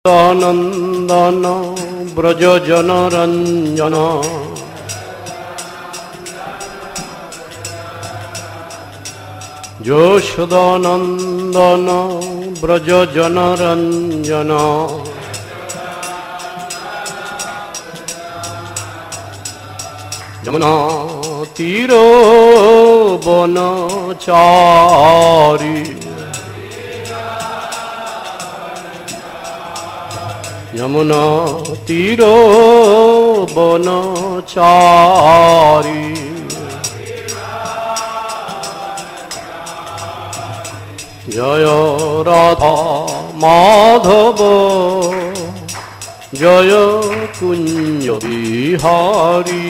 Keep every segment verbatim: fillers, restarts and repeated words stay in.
নন্দন ব্রজ জনরঞ্জন যশোদানন্দন ব্রজ জনরঞ্জন যমুনা তীর বনচারী যমুনা তীর বনচারী জয় রাধা মাধব জয় কুঞ্জ বিহারী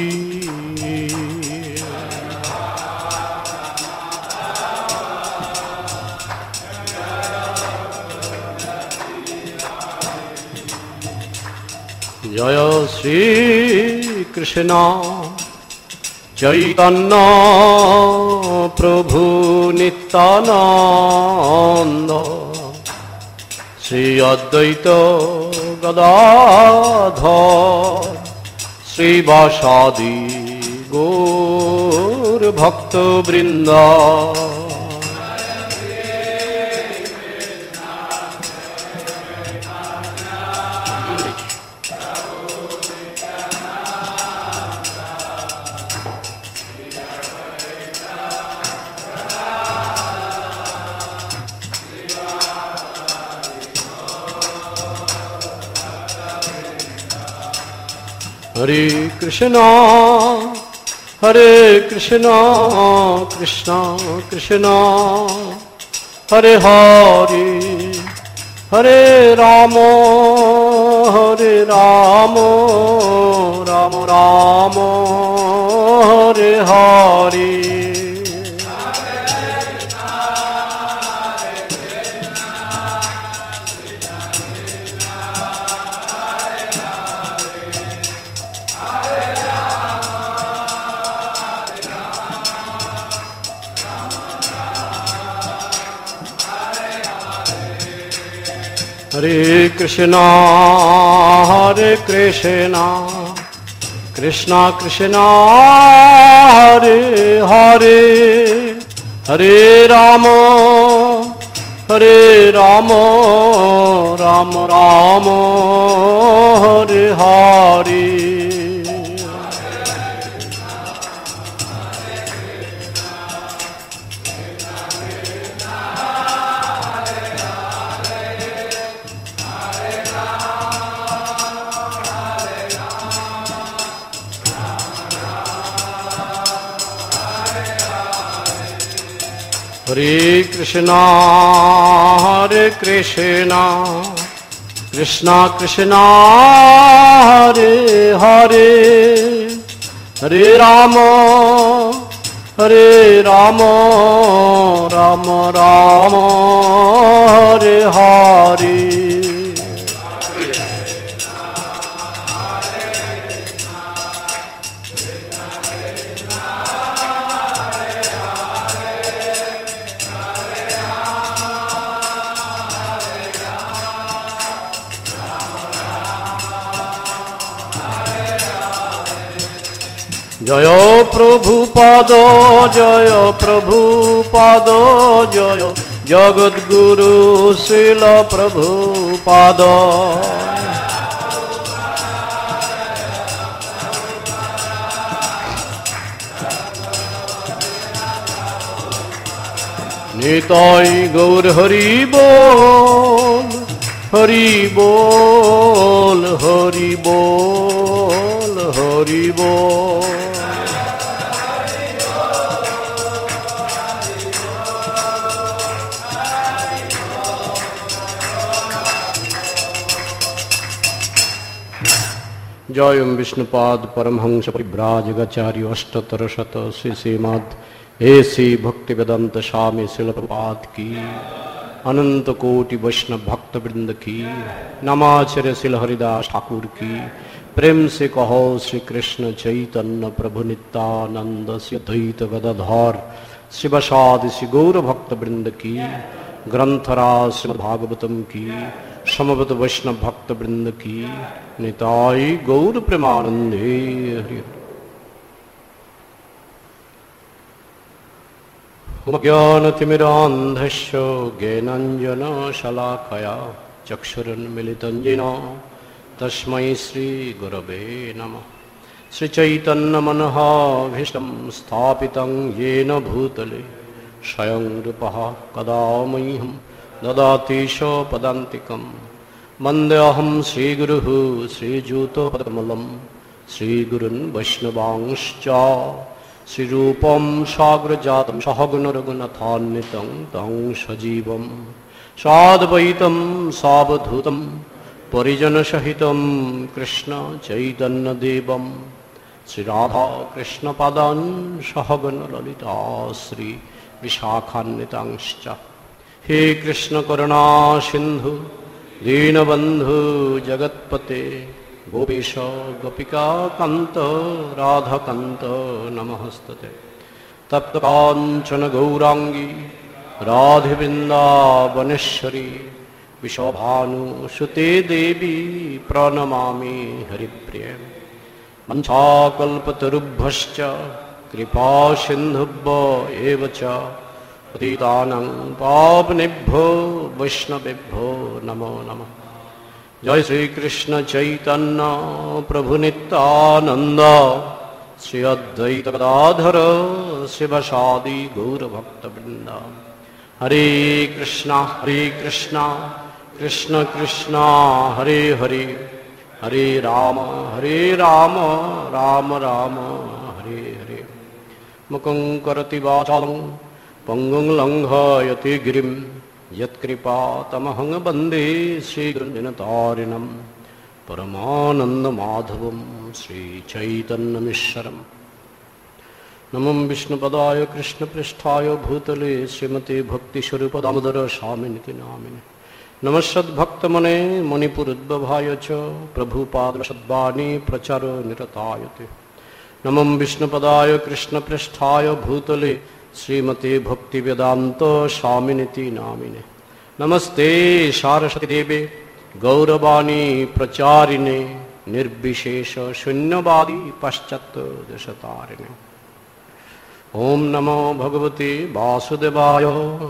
জয় শ্রী কৃষ্ণ চৈতন্য প্রভু নিত্যানন্দ শ্রী অদ্বৈত গদাধর শ্রীবাসাদি গৌর ভক্তবৃন্দ। হরে কৃষ্ণ হরে কৃষ্ণ কৃষ্ণ কৃষ্ণ হরে হরে হরে রাম হরে রাম রাম রাম হরে হরে। হরে কৃষ্ণ হরে কৃষ্ণ কৃষ্ণ কৃষ্ণ হরে হরে হরে রাম হরে রাম রাম রাম হরে হরে। হরে কৃষ্ণ হরে কৃষ্ণ কৃষ্ণ কৃষ্ণ হরে হরে হরে রাম হরে রাম রাম রাম হরে হরে। জয় প্রভুপাদ জয় প্রভুপাদ জয় জগদ্গুরু শ্রীল প্রভুপাদ। নিতাই গৌর হরি বল হরি বল হরি বল হরি বল। জয় বিষ্ণুপাদ পরমহংস পরিব্রাজকাচার্য অষ্টোত্তর শত শ্রী শ্রীমদ हे श्री भक्ति वेदांत स्वामी शिल प्रपात की अनंत कोटि वैष्णव भक्त वृंद की नमाचार्य शिल हरिदास ठाकुर की प्रेम से कहो श्री कृष्ण चैतन्य प्रभु नित्यानंद श्री अद्वैत गदाधर शिवसादि श्री गौर भक्त वृंद की ग्रंथराज श्रीमद्भागवतम की समवेत वैष्णव भक्त वृंद की निताई गौर प्रेमानंदे हरि। ज्ञानतिमिरान्धस्य ज्ञानाञ्जनशलाकया चक्षुरुन्मिलितं येन तस्मै श्रीगुरवे नमः। श्रीचैतन्यमनोभीष्टं स्थापितं येन भूतले स्वयं रूपः कदा मह्यं ददाति स्वपदान्तिकं। वन्देऽहं श्रीगुरुः श्रीयुतपदकमलं श्रीगुरून् वैष्णवांश्च श्रीरूपं साग्रजातं सहगुणरघुनाथान्वितं तं सजीवं साद्वैतं सावधूतं परिजनसहितं कृष्ण चैतन्यदेवं श्रीराधा कृष्णपादान् सहगणललिता श्री विशाखान्वितांश्च। हे कृष्ण करुणा सिन्धु दीनबन्धु जगत्पते गोपीश गोपिका कांत राधाकांत नमस्ते। तप्त कांचन गौरांगी राधे वृंदावनेश्वरी विश्वभानुसुते देवी प्रणमामि हरिप्रिय। वंशाकल्पतरुभ्यश्च कृपा सिन्धुभ्य एव च पतितानां पावनेभ्यो वैष्णवेभ्यो नमो नमः। जय श्री कृष्ण चैतन्य प्रभु नित्यानंद श्री अद्वैत गदाधर शिवसादि गौरभक्तवृंद। हरे कृष्णा हरे कृष्णा कृष्ण कृष्णा हरे हरे हरे राम हरे राम राम राम हरे हरे। मुखं करोति वाचालं पंगुं लंघयति गिरिं यत्कृपातमहं वन्दे श्रीगुरुजनतारिणं परमानन्दमाधवं श्रीचैतन्यमीश्वरम्। नमो विष्णुपदाय कृष्णपृष्ठाय भूतले श्रीमते भक्तिस्वरूपदामोदर स्वामिनिति नामिने। नमस्सद्भक्तमने मणिपुरोद्भवाय च प्रभुपादसद्वाणी प्रचारो निरतायते। नमो विष्णुपदाय कृष्णपृष्ठाय भूतले श्रीमते भक्तिवेदांत स्वामिनिति नामिने। नमस्ते सारस्वती देवे गौरवाणी प्रचारिणे निर्विशेष शून्यवादी पाश्चात्य देशतारिणे। ओम नमो भगवते वासुदेवाय।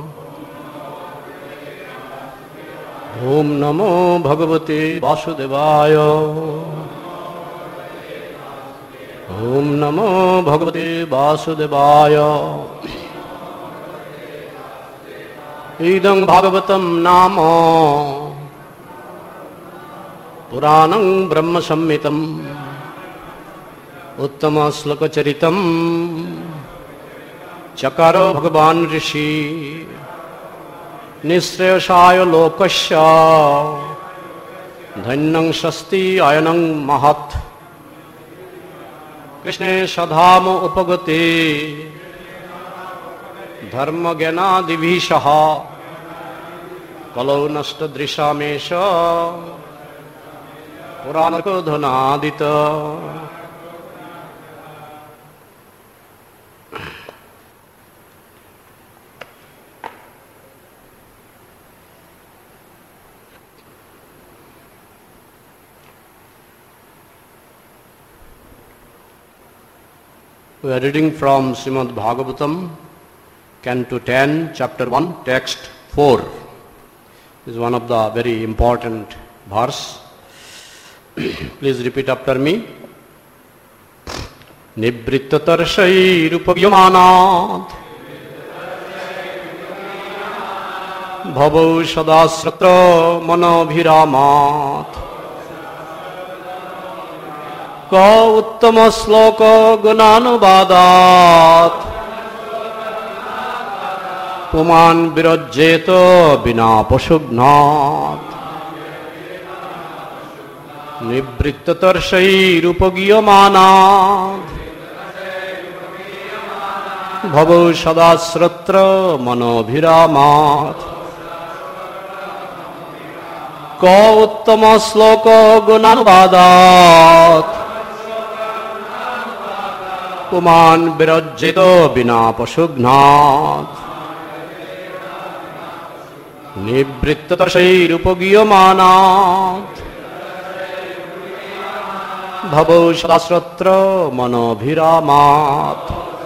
ओम नमो भगवते वासुदेवाय। ओम नमो भगवते वासुदेवाय। इदं भागवतं नाम पुराणं ब्रह्म संहितं उत्तम श्लोकचरितं चकारो भगवान ऋषि निःश्रेयसाय लोकस्य धन्यं स्वस्ति अयनं महत्। कृष्णे सधाम उपगते धर्म ज्ञानादिभिः सह कलौ नष्टदृशामेष पुराणको धनादित। We are reading from Srimad Bhagavatam, Canto ten, Chapter one, Text four. This is one of the very important verse. Please repeat after me. Nivrittatarshairupagyamanaat bhavau sadasratra manobhiramat ka uttama sloka gunanubadat puman virajjeta bina pashugnat. Nivrittatarshairupagyamanaat bhavau sadasratra manobhiramat ka uttama sloka gunanubadat पुमान विरज्जितो बिना पशुघ्नात्। निवृत्ततर्षैरुपगीयमानात् भवो सदाश्रत्र मनोभिरामात्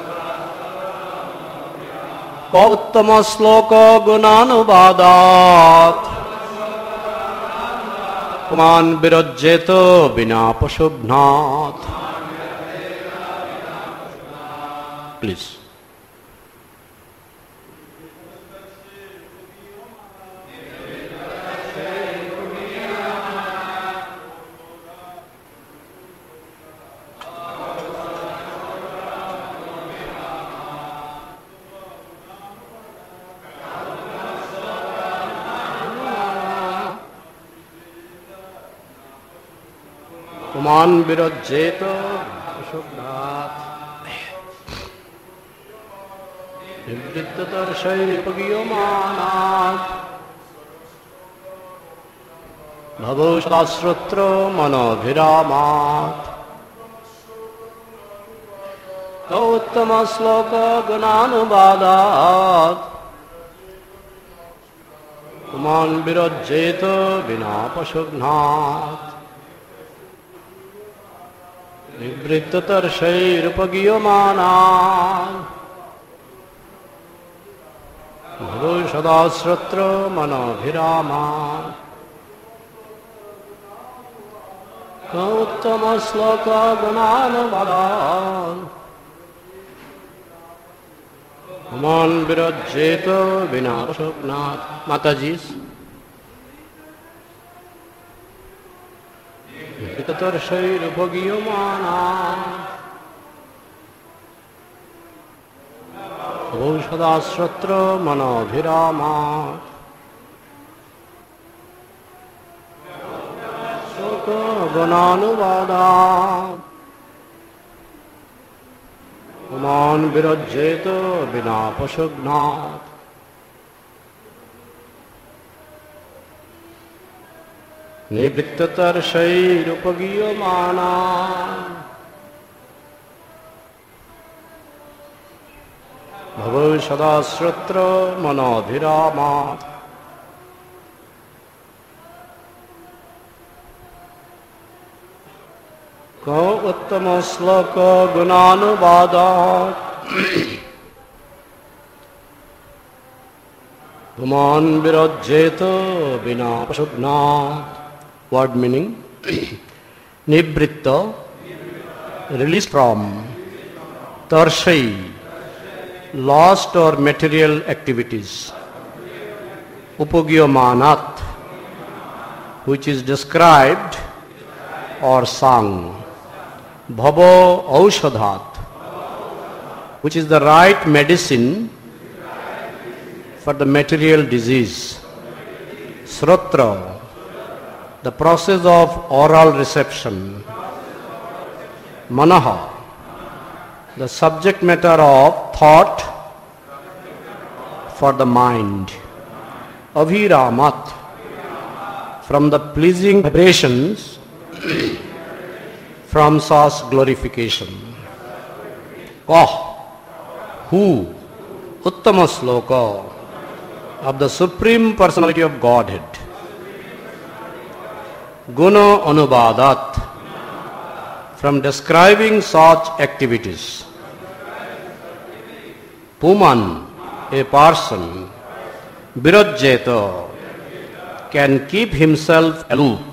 कौत्तमश्लोक गुणानुवादात् पुमान् विरज्येत विना पशुघ्नात्. Please. पुमान् विरज्येत पशुघ्नात् निवृत्ततर्षैरुपगीयमानात् भवो सदाश्रोत्र मनोभिरामात् कौत्तमश्लोक गुणानुवादात् पुमान् विरज्येत विना पशुघ्नात् निवृत्ततर्षैरुपगीयमानात् भवो सदाश्रोत्र मनोभिरामात् कौत्तमश्लोक गुणानुवादात् पुमान् विरज्येत विना पशुघ्नात्. माताजी, निवृत्ततर्षैरुपगीयमानात् भवो सदाश्रोत्र मनोभिरामात् गुणानुवादात् पुमान् विरज्येत विना पशुघ्नात्. निवृत्ततर्षैरुपगीयमानात् भवो सदाश्रोत्र मनोभिरामात् कौत्तमश्लोक गुणानुवादात् पुमान् विरज्येत विना पशुघ्नात्. Word meaning: Nivritta, released from; Tarshai, lost or material activities; Upagyamanat, which is described or sung; Bhavo Aushadhat, which is the right medicine for the material disease; Srotra, the process of oral reception; Manaha, the subject matter of thought for the mind; Aviramat, from the pleasing vibrations from such glorification. Kah, who, Uttama Sloka, of the Supreme Personality of Godhead; Guna Anuvadat, from describing such activities; Puman, a person; Virajjeta, can keep himself aloof;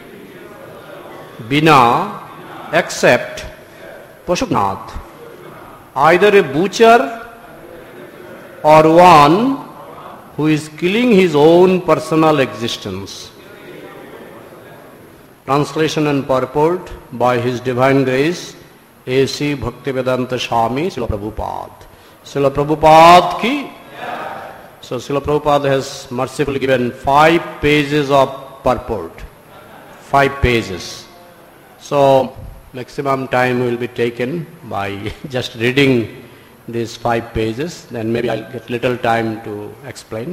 Bina, except; Pashugnath, either a butcher or one who is killing his own personal existence. Translation and purport by His Divine Grace A C Bhaktivedanta Swami Srila Prabhupada. Srila Prabhupada ki. So Srila Prabhupada has mercifully given five pages of purport. Five pages. So maximum time will be taken by just reading these five pages. Then maybe I'll get little time to explain.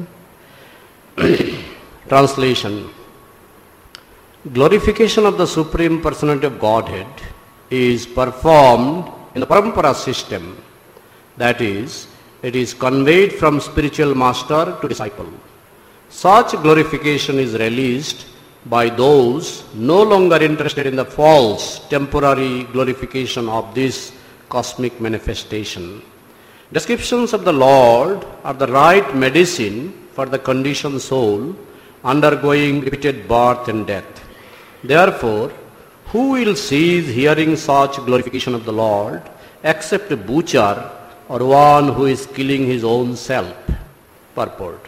Translation. Glorification of the Supreme Personality of Godhead is performed in the Parampara system. That is, it is conveyed from spiritual master to disciple. Such glorification is released by those no longer interested in the false temporary glorification of this cosmic manifestation. Descriptions of the Lord are the right medicine for the conditioned soul undergoing repeated birth and death. Therefore, who will cease hearing such glorification of the Lord except a butcher or one who is killing his own self? Purport.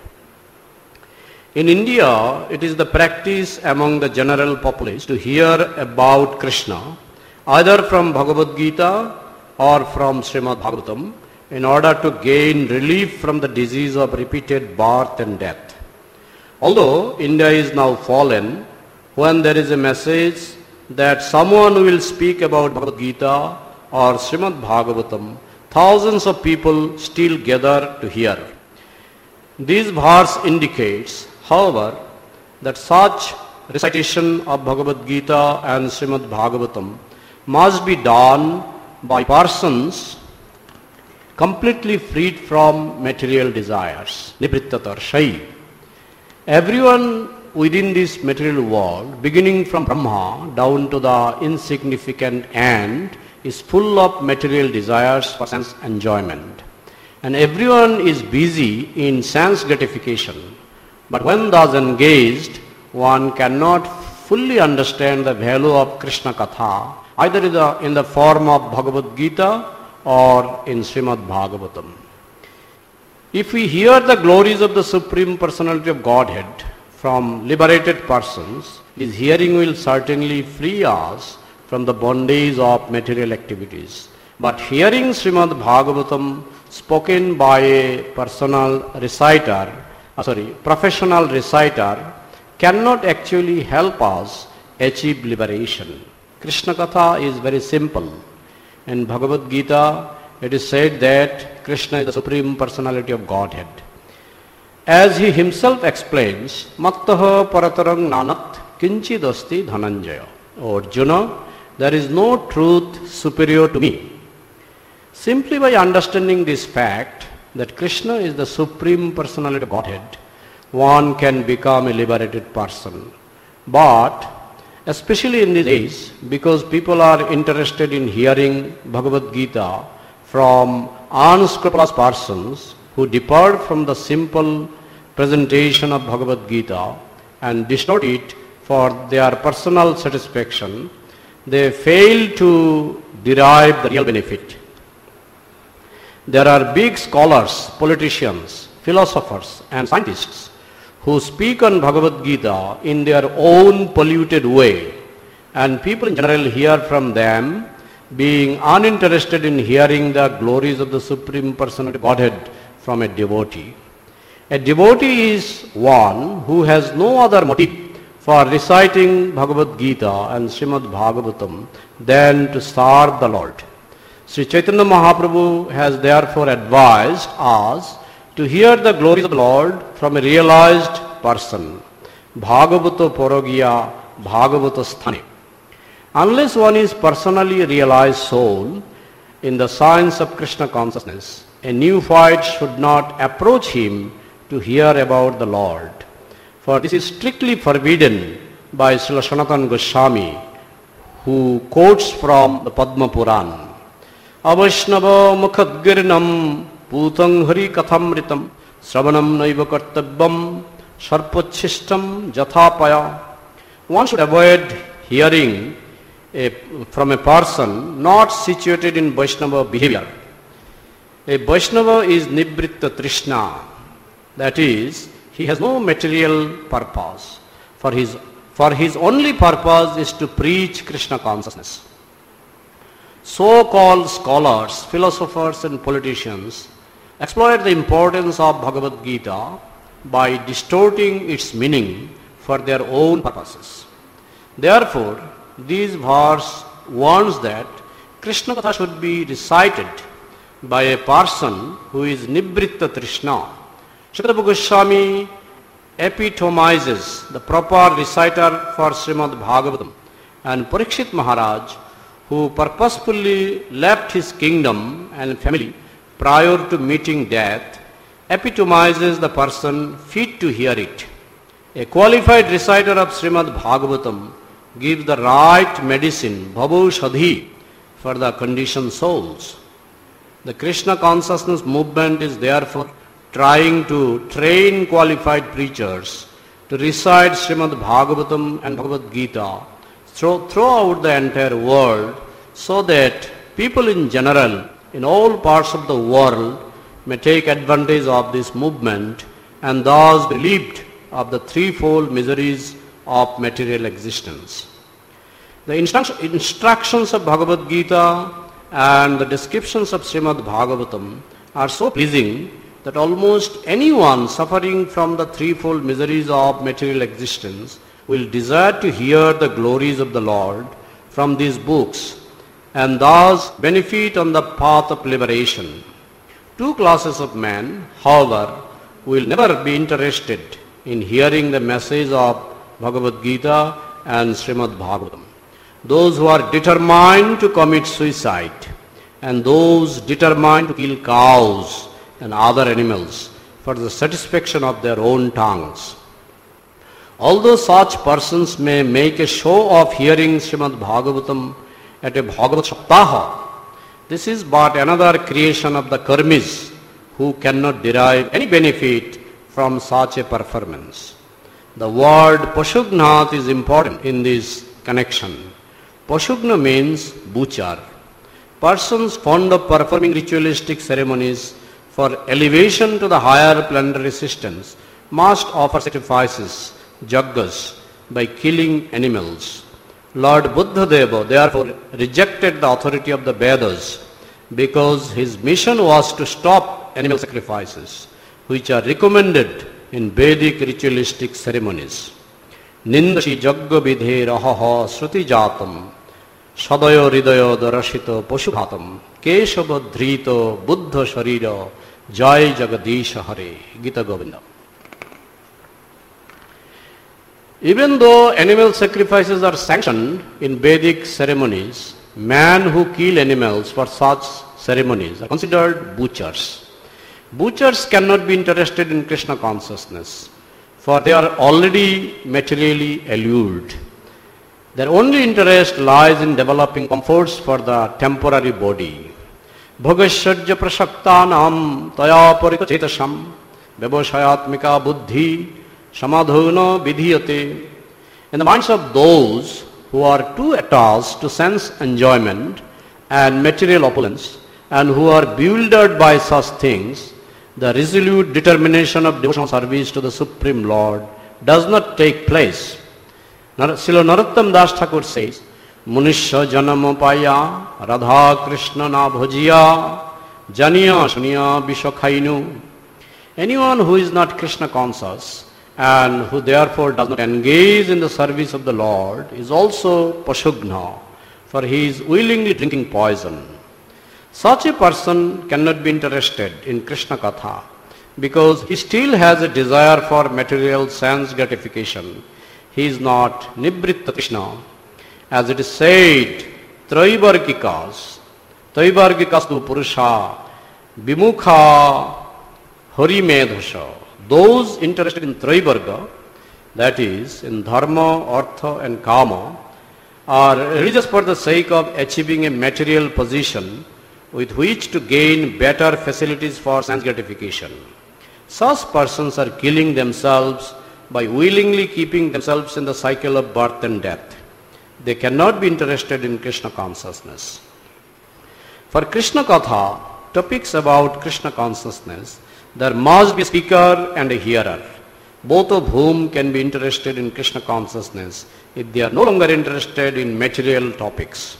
In India, it is the practice among the general populace to hear about Krishna either from Bhagavad Gita or from Srimad Bhagavatam in order to gain relief from the disease of repeated birth and death. Although India is now fallen, when there is a message that someone will speak about Bhagavad Gita or Srimad Bhagavatam, thousands of people still gather to hear. This verse indicates, however, that such recitation of Bhagavad Gita and Srimad Bhagavatam must be done by persons completely freed from material desires. Nibrittatarshai. Everyone within this material world, beginning from Brahma down to the insignificant ant, is full of material desires for sense enjoyment. And everyone is busy in sense gratification. But when thus engaged, one cannot fully understand the value of Krishna Katha, either in the, in the form of Bhagavad Gita or in Srimad Bhagavatam. If we hear the glories of the Supreme Personality of Godhead from liberated persons, his hearing will certainly free us from the bondage of material activities. But hearing Srimad Bhagavatam spoken by a personal reciter, uh, sorry, professional reciter, cannot actually help us achieve liberation. Krishna Katha is very simple. In Bhagavad Gita, it is said that Krishna is the Supreme Personality of Godhead. As he himself explains, Mattaha paratarang nanat kinchidasti dhananjaya. O Arjuna, there is no truth superior to me. Simply by understanding this fact that Krishna is the Supreme Personality of Godhead, one can become a liberated person. But especially in these days, because people are interested in hearing Bhagavad Gita from unscrupulous persons who depart from the simple presentation of Bhagavad Gita and distort it for their personal satisfaction, they fail to derive the real benefit. There are big scholars, politicians, philosophers and scientists who speak on Bhagavad Gita in their own polluted way, and people in general hear from them, being uninterested in hearing the glories of the Supreme Personality of Godhead from a devotee. A devotee is one who has no other motive for reciting Bhagavad Gita and Srimad Bhagavatam than to serve the Lord. Sri Chaitanya Mahaprabhu has therefore advised us to hear the glories of the Lord from a realized person. Bhagavato Porogya Bhagavato Sthane. Unless one is personally realized soul in the science of Krishna consciousness, a neophyte should not approach him to hear about the Lord. For this is strictly forbidden by Srila Sanatana Goswami, who quotes from the Padma Puran. Avaishnava mukhadgirinam Putang hari kathamritam Sravanam naiva kartabbam Sarpochistam jathapaya. One should avoid hearing a, from a person not situated in Vaishnava behavior. A Vaishnava is Nibritta Trishna. That is, he has no material purpose. For his, for his only purpose is to preach Krishna consciousness. So-called scholars, philosophers and politicians exploit the importance of Bhagavad Gita by distorting its meaning for their own purposes. Therefore, this verse warns that Krishna Katha should be recited by a person who is Nibritta Trishna. Shukadeva Goswami epitomizes the proper reciter for Srimad Bhagavatam, and Parikshit Maharaj, who purposefully left his kingdom and family prior to meeting death, epitomizes the person fit to hear it. A qualified reciter of Srimad Bhagavatam gives the right medicine, bhavaushadhi, for the conditioned souls. The Krishna consciousness movement is therefore trying to train qualified preachers to recite Srimad Bhagavatam and Bhagavad Gita throughout the entire world, so that people in general, in all parts of the world, may take advantage of this movement and thus be relieved of the threefold miseries of material existence. The instruct- instructions of Bhagavad Gita and the descriptions of Srimad Bhagavatam are so pleasing that almost anyone suffering from the threefold miseries of material existence will desire to hear the glories of the Lord from these books and thus benefit on the path of liberation. Two classes of men, however, will never be interested in hearing the message of Bhagavad Gita and Srimad Bhagavatam. Those who are determined to commit suicide and those determined to kill cows and other animals for the satisfaction of their own tongues. Although such persons may make a show of hearing Srimad Bhagavatam at a Bhagavat Saptaha, this is but another creation of the karmis who cannot derive any benefit from such a performance. The word Pashugnath is important in this connection. Pashugna means butcher. Persons fond of performing ritualistic ceremonies for elevation to the higher planetary systems must offer sacrifices, yajnas, by killing animals. Lord Buddhadeva therefore rejected the authority of the Vedas because his mission was to stop animal sacrifices, which are recommended in Vedic ritualistic ceremonies. Nindashi jagga vidhe rahaha sruti jatam Sadayo Ridaya Darashito Pashubhatam Keshava Dhrito Buddha Sharira Jai Jagadisha Hare. Gita Govinda. Even though animal sacrifices are sanctioned in Vedic ceremonies, men who kill animals for such ceremonies are considered butchers. Butchers cannot be interested in Krishna consciousness, for they are already materially allured. Their only interest lies in developing comforts for the temporary body. Bhagashajya prashaktanam taya parikachetasham vyavashayatmika buddhi samadhuna vidhiyate. In the minds of those who are too attached to sense enjoyment and material opulence and who are bewildered by such things, the resolute determination of devotional service to the Supreme Lord does not take place. Srila Narottam Das Thakur says, Munishya janam paya radha krishna na bhajiya janiya shuniya vishakhainu. Anyone who is not Krishna conscious and who therefore does not engage in the service of the Lord is also pashugna, for he is willingly drinking poison. Such a person cannot be interested in Krishna Katha because he still has a desire for material sense gratification. He is not Nibritta Krishna. As it is said, Traivargikas, Traivargikas tu Purusha, Vimukha Harimedhasha. Those interested in Traivarga, that is, in Dharma, Artha and Kama, are religious for the sake of achieving a material position with which to gain better facilities for sense gratification. Such persons are killing themselves by willingly keeping themselves in the cycle of birth and death. They cannot be interested in Krishna consciousness. For Krishna Katha, topics about Krishna consciousness, there must be a speaker and a hearer, both of whom can be interested in Krishna consciousness if they are no longer interested in material topics.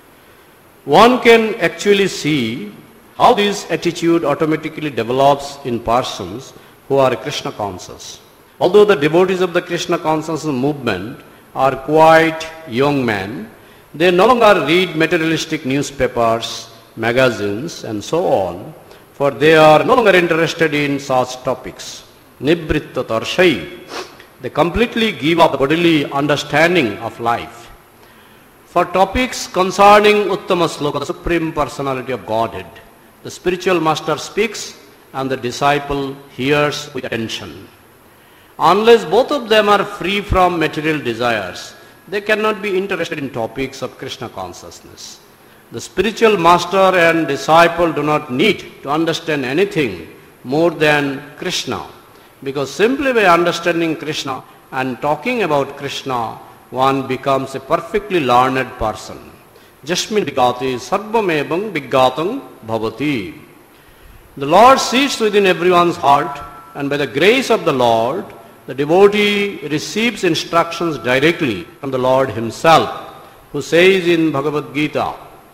One can actually see how this attitude automatically develops in persons who are Krishna conscious. Although the devotees of the Krishna consciousness movement are quite young men, they no longer read materialistic newspapers, magazines and so on, for they are no longer interested in such topics. Nibritta tarshai. They completely give up the bodily understanding of life. For topics concerning Uttama Sloka, the Supreme Personality of Godhead, the spiritual master speaks and the disciple hears with attention. Unless both of them are free from material desires, they cannot be interested in topics of Krishna consciousness. The spiritual master and disciple do not need to understand anything more than Krishna, because simply by understanding Krishna and talking about Krishna, one becomes a perfectly learned person. Jasmin vigati sarvamebang vigatang bhavati. The Lord sits within everyone's heart, and by the grace of the Lord, the devotee receives instructions directly from the Lord himself, who says in Bhagavad Gita,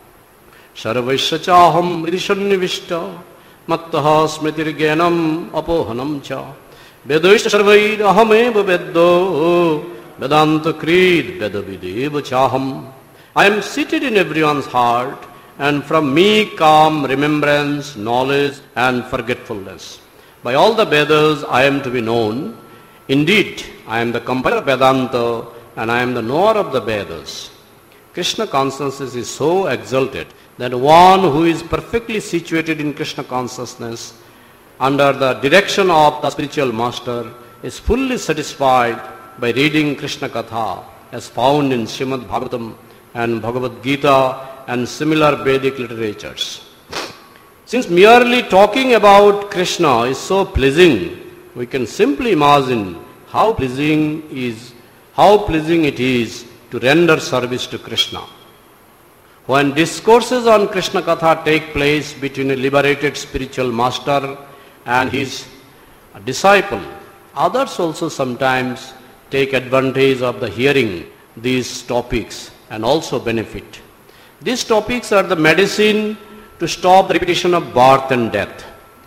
Sarvaisya chaham idishannivishta mattaha smritirgyanam apohanam cha vedaisya sarvair ahameva veddo vedanta krid vedavideva chaham. I am seated in everyone's heart, and from me come remembrance, knowledge and forgetfulness. By all the Vedas I am to be known. Indeed, I am the compiler of Vedanta, and I am the knower of the Vedas. Krishna consciousness is so exalted that one who is perfectly situated in Krishna consciousness under the direction of the spiritual master is fully satisfied by reading Krishna Katha as found in Srimad Bhagavatam and Bhagavad Gita and similar Vedic literatures. Since merely talking about Krishna is so pleasing, we can simply imagine how pleasing is, how pleasing it is to render service to Krishna. When discourses on Krishna Katha take place between a liberated spiritual master and his disciple, others also sometimes take advantage of the hearing these topics and also benefit. These topics are the medicine to stop the repetition of birth and death.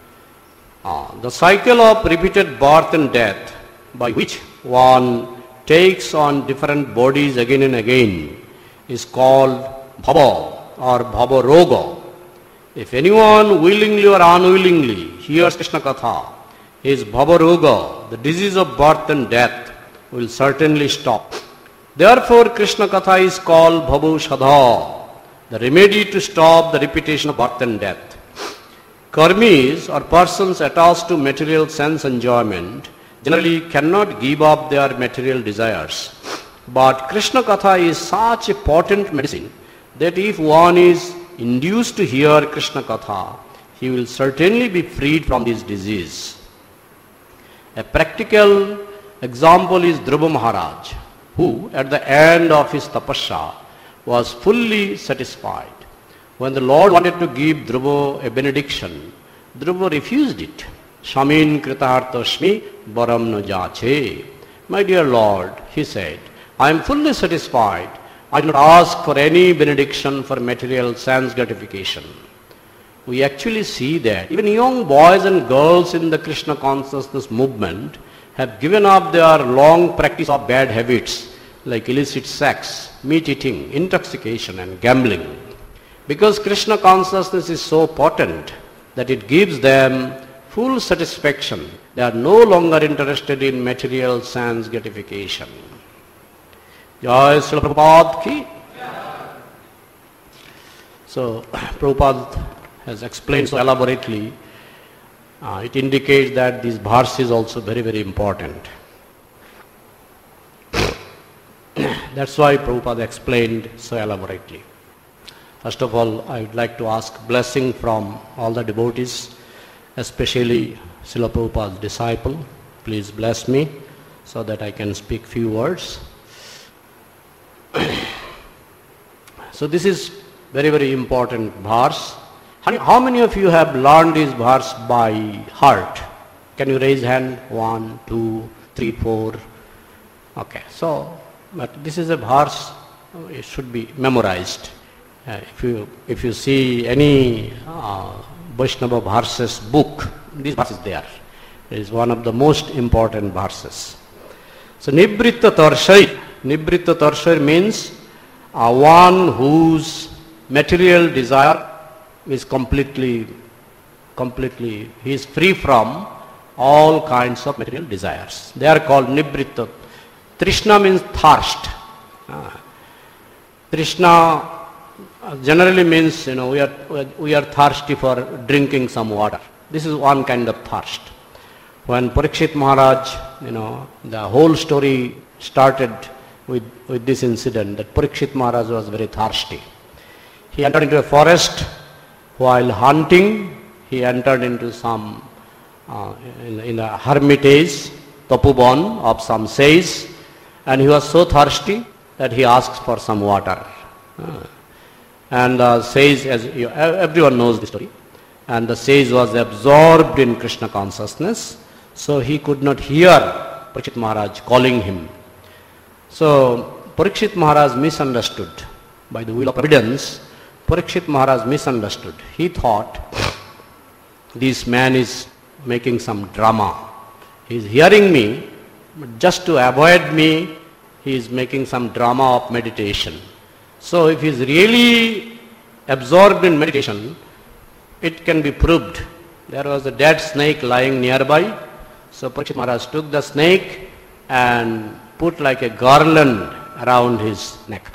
Ah, the cycle of repeated birth and death, by which one takes on different bodies again and again, is called bhava or bhava roga. If anyone willingly or unwillingly hears Krishna Katha, his bhava roga, the disease of birth and death, will certainly stop. Therefore, Krishna Katha is called bhavaushadha, the remedy to stop the repetition of birth and death. Karmis, or persons attached to material sense enjoyment, generally cannot give up their material desires. But Krishna Katha is such a potent medicine that if one is induced to hear Krishna Katha, he will certainly be freed from this disease. A practical example is Dhruva Maharaj, who at the end of his tapasya was fully satisfied. When the Lord wanted to give Dhruva a benediction, Dhruva refused it. Shamin kritahartashmi varam na jache. My dear Lord, he said, I am fully satisfied. I do not ask for any benediction for material sense gratification. We actually see that even young boys and girls in the Krishna consciousness movement have given up their long practice of bad habits like illicit sex, meat eating, intoxication and gambling. Because Krishna consciousness is so potent that it gives them full satisfaction. They are no longer interested in material sense gratification. Jai Srila Prabhupada ki. So Prabhupada has explained so elaborately. Uh, it indicates that this verse is also very, very important. That's why Prabhupada explained so elaborately. First of all, I would like to ask blessing from all the devotees, especially Srila Prabhupada's disciple. Please bless me so that I can speak few words. So this is very, very important verse. How many of you have learned this verse by heart? Can you raise hand? One, two, three, four. Okay, so but this is a verse, it should be memorized. Uh, if you if you see any uh, Vaishnava verses book, this verse is there. It is one of the most important verses. So Nibritta Tarshai, Nibritta Tarshai means uh, one whose material desire is completely, completely, he is free from all kinds of material desires. They are called Nibritta. Trishna means thirst. Uh, Trishna generally means, you know, we are, we are thirsty for drinking some water. This is one kind of thirst. When Parikshit Maharaj you know, the whole story started with, with this incident that Parikshit Maharaj was very thirsty. He entered into a forest while hunting. He entered into some, uh, in, in a hermitage, Tapoban of some sage, and he was so thirsty that he asked for some water. Uh, and the sage, as you, everyone knows the story, and the sage was absorbed in Krishna consciousness, so he could not hear Parikshit Maharaj calling him. So Parikshit Maharaj misunderstood. By the will of providence, Parikshit Maharaj misunderstood. He thought this man is making some drama. He is hearing me, but just to avoid me, he is making some drama of meditation. So if he is really absorbed in meditation, it can be proved. There was a dead snake lying nearby. So Parikshit Maharaj took the snake and put like a garland around his neck.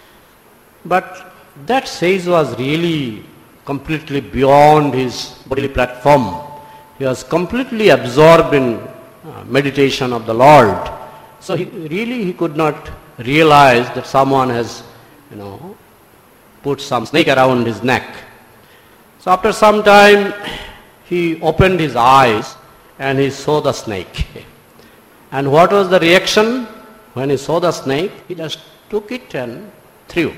But that sage was really completely beyond his bodily platform. He was completely absorbed in uh, meditation of the Lord. So he really he could not realize that someone has, you know, put some snake around his neck. So after some time, he opened his eyes and he saw the snake. And what was the reaction? When he saw the snake, he just took it and threw.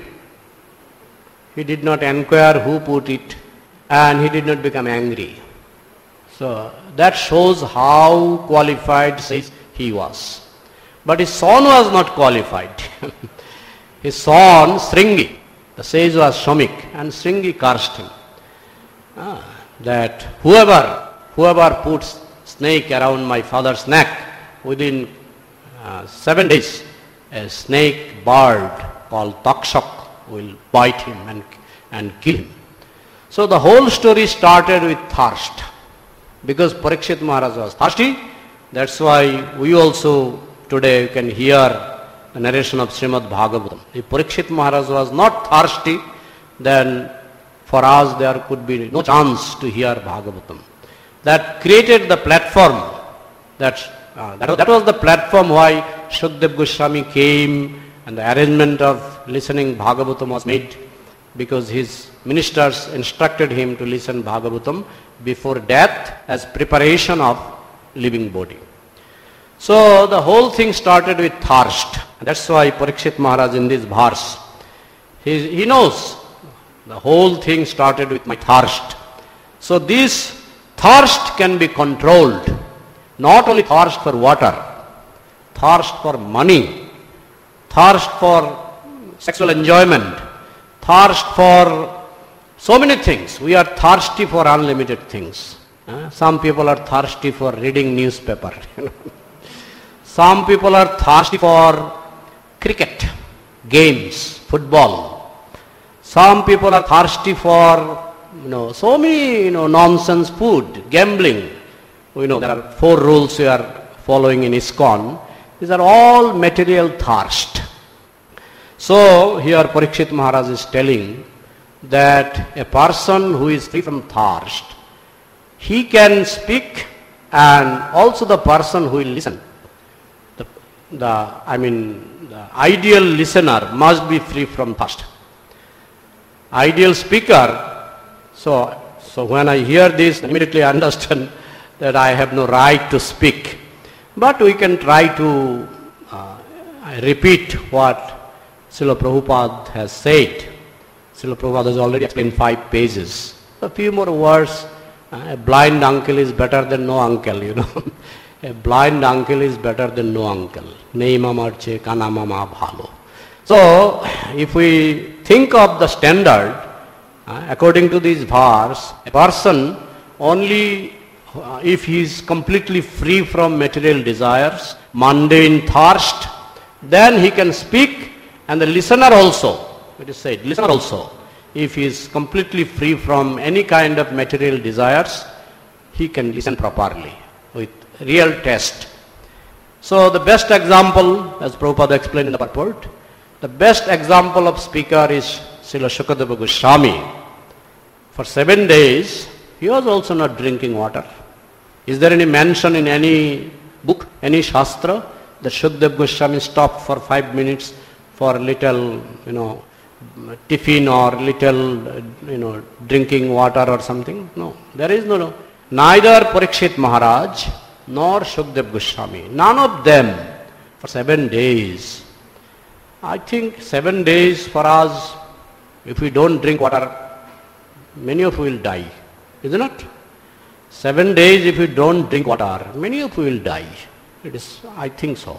He did not inquire who put it, and he did not become angry. So that shows how qualified he was. But his son was not qualified. His son, Sringi, the sage was Shamik, and Sringi cursed him. Ah, that whoever, whoever puts snake around my father's neck, within uh, seven days, a snake bird called Takshak will bite him and, and kill him. So the whole story started with thirst. Because Parikshit Maharaj was thirsty, that's why we also today can hear the narration of Srimad Bhagavatam. If Parikshit Maharaj was not thirsty, then for us there could be no chance to hear Bhagavatam. That created the platform. That, uh, that, that was the platform why Shukdev Goswami came and the arrangement of listening Bhagavatam was made, because his ministers instructed him to listen Bhagavatam before death as preparation of living body. So the whole thing started with thirst. That's why Parikshit Maharaj in this verse, he, he knows the whole thing started with my thirst. So this thirst can be controlled. Not only thirst for water, thirst for money, thirst for sexual enjoyment, thirst for so many things. We are thirsty for unlimited things. Uh, some people are thirsty for reading newspaper. Some people are thirsty for cricket, games, football. Some people are thirsty for, you know, so many, you know, nonsense food, gambling. You know, there are four rules we are following in ISKCON. These are all material thirst. So here Parikshit Maharaj is telling that a person who is free from thirst, he can speak, and also the person who will listen. The, the I mean, the ideal listener must be free from thirst. Ideal speaker, so, so when I hear this, I immediately understand that I have no right to speak. But we can try to uh, repeat what Srila Prabhupada has said. Srila Prabhupada has already explained five pages. A few more words. Uh, a blind uncle is better than no uncle, you know. A blind uncle is better than no uncle. Nei mamarche kana mama bhalo. So, if we think of the standard, uh, according to this verse, a person only uh, if he is completely free from material desires, mundane thirst, then he can speak, and the listener also, it is said, listener also, if he is completely free from any kind of material desires, he can listen properly with real taste. So the best example, as Prabhupada explained in the purport, the best example of speaker is Srila Shukadeva Goswami. For seven days, he was also not drinking water. Is there any mention in any book, any Shastra, that Shukdev Goswami stopped for five minutes for a little, you know, tiffin or little, you know, drinking water or something? No, there is no, no. Neither Parikshit Maharaj nor Shukdev Goswami, none of them for seven days. I think seven days for us, if we don't drink water, many of you will die, isn't it? Seven days if you don't drink water, many of you will die. It is, I think so.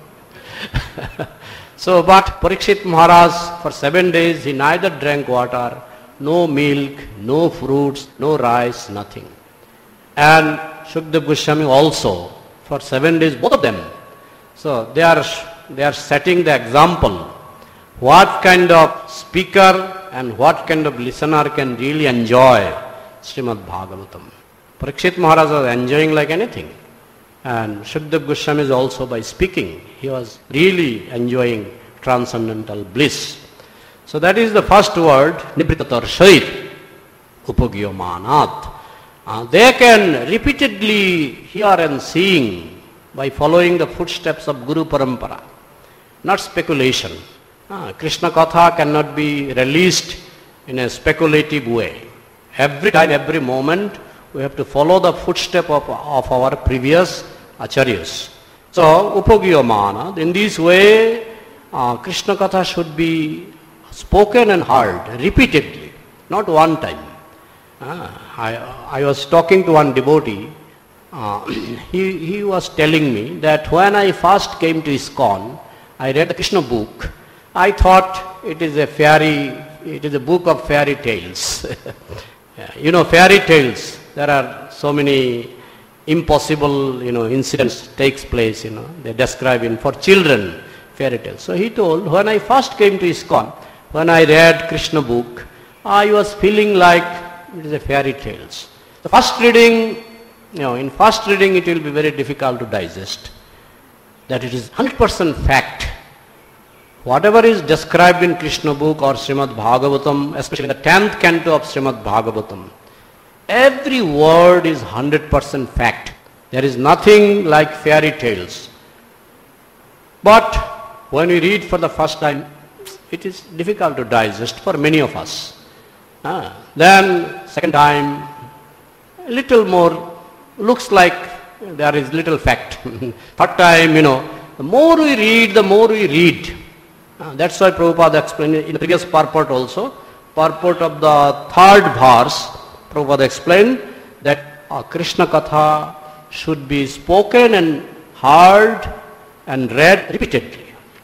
So, but Parikshit Maharaj, for seven days, he neither drank water, no milk, no fruits, no rice, nothing. And Shukdev Goswami also, for seven days, both of them. So, they are, they are setting the example. What kind of speaker and what kind of listener can really enjoy Srimad Bhagavatam. Parikshit Maharaj was enjoying like anything. And Shukdev Goswami is also by speaking. He was really enjoying transcendental bliss. So that is the first word, Nibritatarshait, Upagyomanat. Uh, they can repeatedly hear and seeing by following the footsteps of Guru Parampara, not speculation. Uh, Krishna Katha cannot be released in a speculative way. Every time, every moment, we have to follow the footstep of, of our previous acharyas. So, Upagyamana, in this way, uh, Krishna Katha should be spoken and heard repeatedly, not one time. Uh, I, I was talking to one devotee, uh, he, he was telling me that when I first came to ISKCON, I read the Krishna book. I thought it is a fairy, it is a book of fairy tales. You know, fairy tales, there are so many impossible, you know, incidents takes place, you know, they describe in for children fairy tales. So he told, when I first came to ISKCON, when I read Krishna book, I was feeling like it is a fairy tales. The first reading, you know, in first reading it will be very difficult to digest. That it is one hundred percent fact. Whatever is described in Krishna book or Srimad Bhagavatam, especially the tenth canto of Srimad Bhagavatam, every word is one hundred percent fact. There is nothing like fairy tales. But when we read for the first time, it is difficult to digest for many of us. Ah, then second time, a little more, looks like there is little fact. Third time, you know, the more we read, the more we read. Uh, that's why Prabhupada explained in the previous purport also, purport of the third verse, Prabhupada explained that uh, Krishna Katha should be spoken and heard and read repeatedly.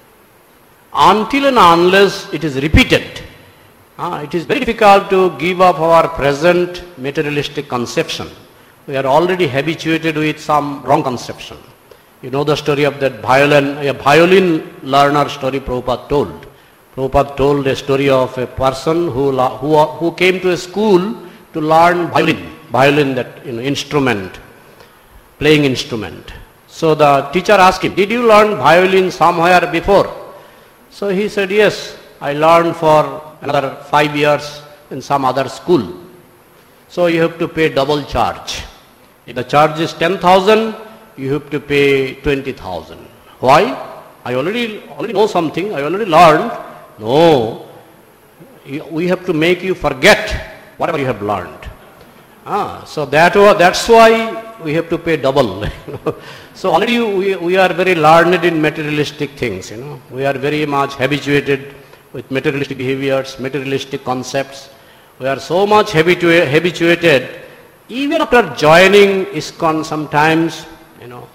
Until and unless it is repeated, uh, it is very difficult to give up our present materialistic conception. We are already habituated with some wrong conception. You know the story of that violin, a violin learner story Prabhupada told. Prabhupada told a story of a person who, who, who came to a school to learn violin, violin that, you know, instrument, playing instrument. So the teacher asked him, did you learn violin somewhere before? So he said, yes, I learned for another five years in some other school. So you have to pay double charge. If the charge is ten thousand, you have to pay twenty thousand. Why? I already, already know something, I already learned. No, we have to make you forget whatever you have learned. Ah, so that, that's why we have to pay double. So already we, we are very learned in materialistic things, you know. We are very much habituated with materialistic behaviors, materialistic concepts. We are so much habitua- habituated, even after joining ISKCON sometimes, you know,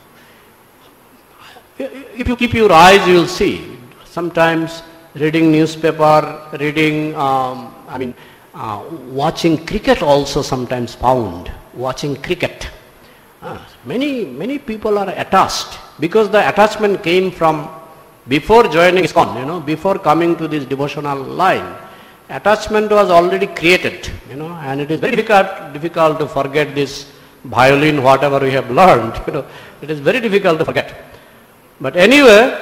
if you keep your eyes, you will see. Sometimes reading newspaper, reading, um, I mean, uh, watching cricket also sometimes found. Watching cricket. Uh, many, many people are attached because the attachment came from before joining ISKCON, you know, before coming to this devotional line. Attachment was already created, you know, and it is very difficult, difficult to forget this violin, whatever we have learned, you know, it is very difficult to forget. But anyway,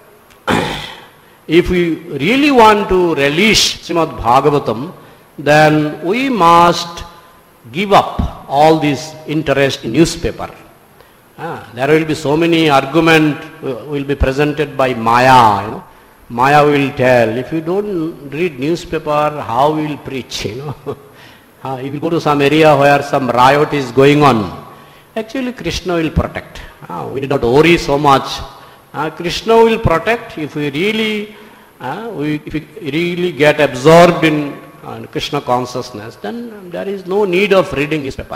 if we really want to relish Srimad Bhagavatam, then we must give up all this interest in newspaper. Ah, there will be so many arguments will be presented by Maya, you know. Maya will tell, if you don't read newspaper, how will you preach, you know. uh, if you go to some area where some riot is going on, actually Krishna will protect. Uh, we do not worry so much. Uh, Krishna will protect if we really, uh, we, if we really get absorbed in uh, Krishna consciousness, then there is no need of reading newspaper.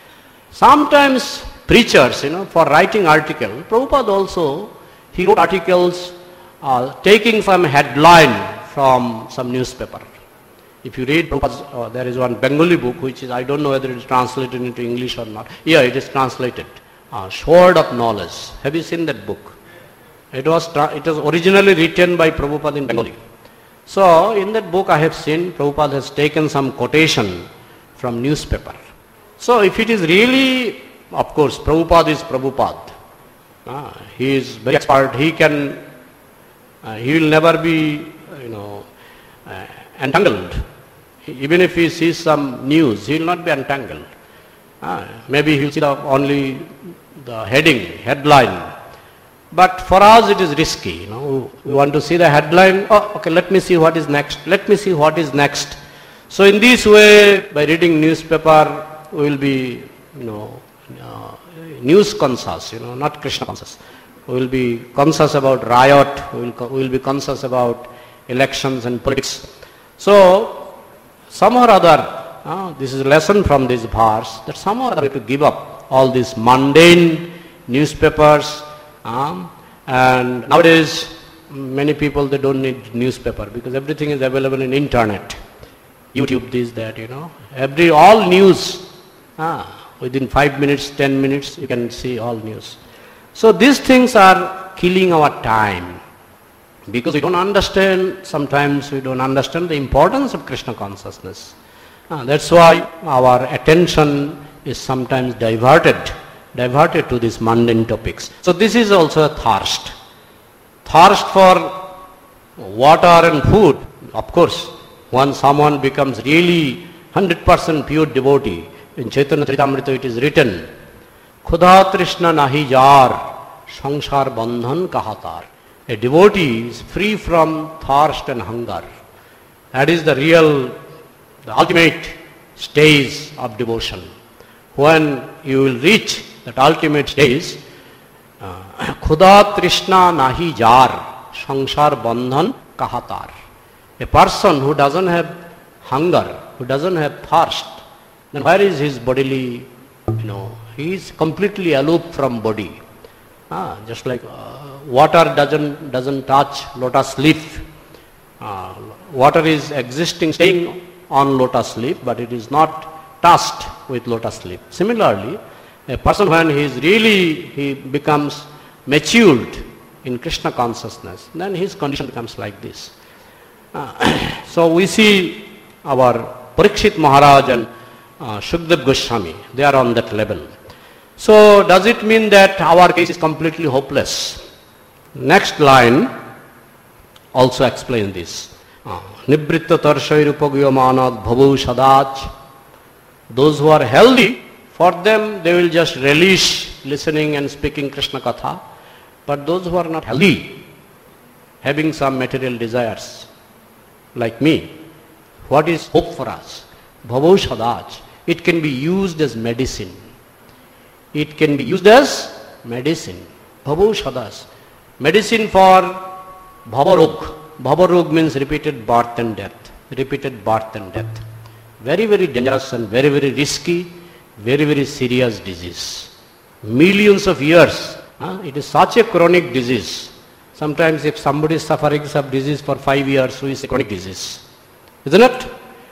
Sometimes preachers, you know, for writing article, Prabhupada also, he wrote articles uh, taking some headline from some newspaper. If you read Prabhupada's, uh, there is one Bengali book which is, I don't know whether it is translated into English or not. Yeah, it is translated. Uh, Sword of Knowledge. Have you seen that book? It was, tra- it was originally written by Prabhupada in Bengali. So, in that book I have seen Prabhupada has taken some quotation from newspaper. So, if it is really, of course, Prabhupada is Prabhupada. Uh, he is very expert. He can, uh, he will never be, you know, uh, entangled. Even if he sees some news, he will not be entangled. Uh, maybe he will see the, only the heading, headline. But for us it is risky. You know, we want to see the headline. Oh, okay, let me see what is next. Let me see what is next. So in this way, by reading newspaper, we will be, you know, uh, news conscious, you know, not Krishna conscious. We will be conscious about riot. We will, we will be conscious about elections and politics. So, somehow or other, uh, this is a lesson from this verse, that somehow or other we have to give up all these mundane newspapers. Um, and nowadays, many people, they don't need newspaper because everything is available in internet. YouTube, this, that, you know. Every, all news, ah, within five minutes, ten minutes, you can see all news. So these things are killing our time. Because we don't understand, sometimes we don't understand the importance of Krishna consciousness. Uh, that's why our attention is sometimes diverted, diverted to these mundane topics. So this is also a thirst. Thirst for water and food. Of course, once someone becomes really one hundred percent pure devotee, in Chaitanya Charitamrita it is written, Khudha Trishna nahi jar, sangsar bandhan kahatar. A devotee is free from thirst and hunger. That is the real, the ultimate stage of devotion. When you will reach that ultimate stage, Khuda Trishna nahi jar, sangsar bandhan kahatar. A person who doesn't have hunger, who doesn't have thirst, then where is his bodily, you know, he is completely aloof from body. Ah, just like uh, water doesn't doesn't touch lotus leaf. Uh, water is existing, staying on lotus leaf, but it is not touched with lotus leaf. Similarly, a person when he is really, he becomes matured in Krishna consciousness, then his condition becomes like this. Uh, so we see our Parikshit Maharaj and uh, Shukdev Goswami, they are on that level. So does it mean that our case is completely hopeless? Next line also explains this. Nibritta tarshayru pagyamanad bhavu sadach. Those who are healthy, for them they will just relish listening and speaking Krishna Katha. But those who are not healthy, having some material desires, like me, what is hope for us? Bhavu sadach. It can be used as medicine. It can be used as medicine. Bhavu sadach. Medicine for bhavarog. Bhavarog means repeated birth and death. Repeated birth and death. Very, very dangerous and very, very risky, very, very serious disease. Millions of years. Huh? It is such a chronic disease. Sometimes if somebody is suffering some disease for five years, so is a chronic disease. Isn't it?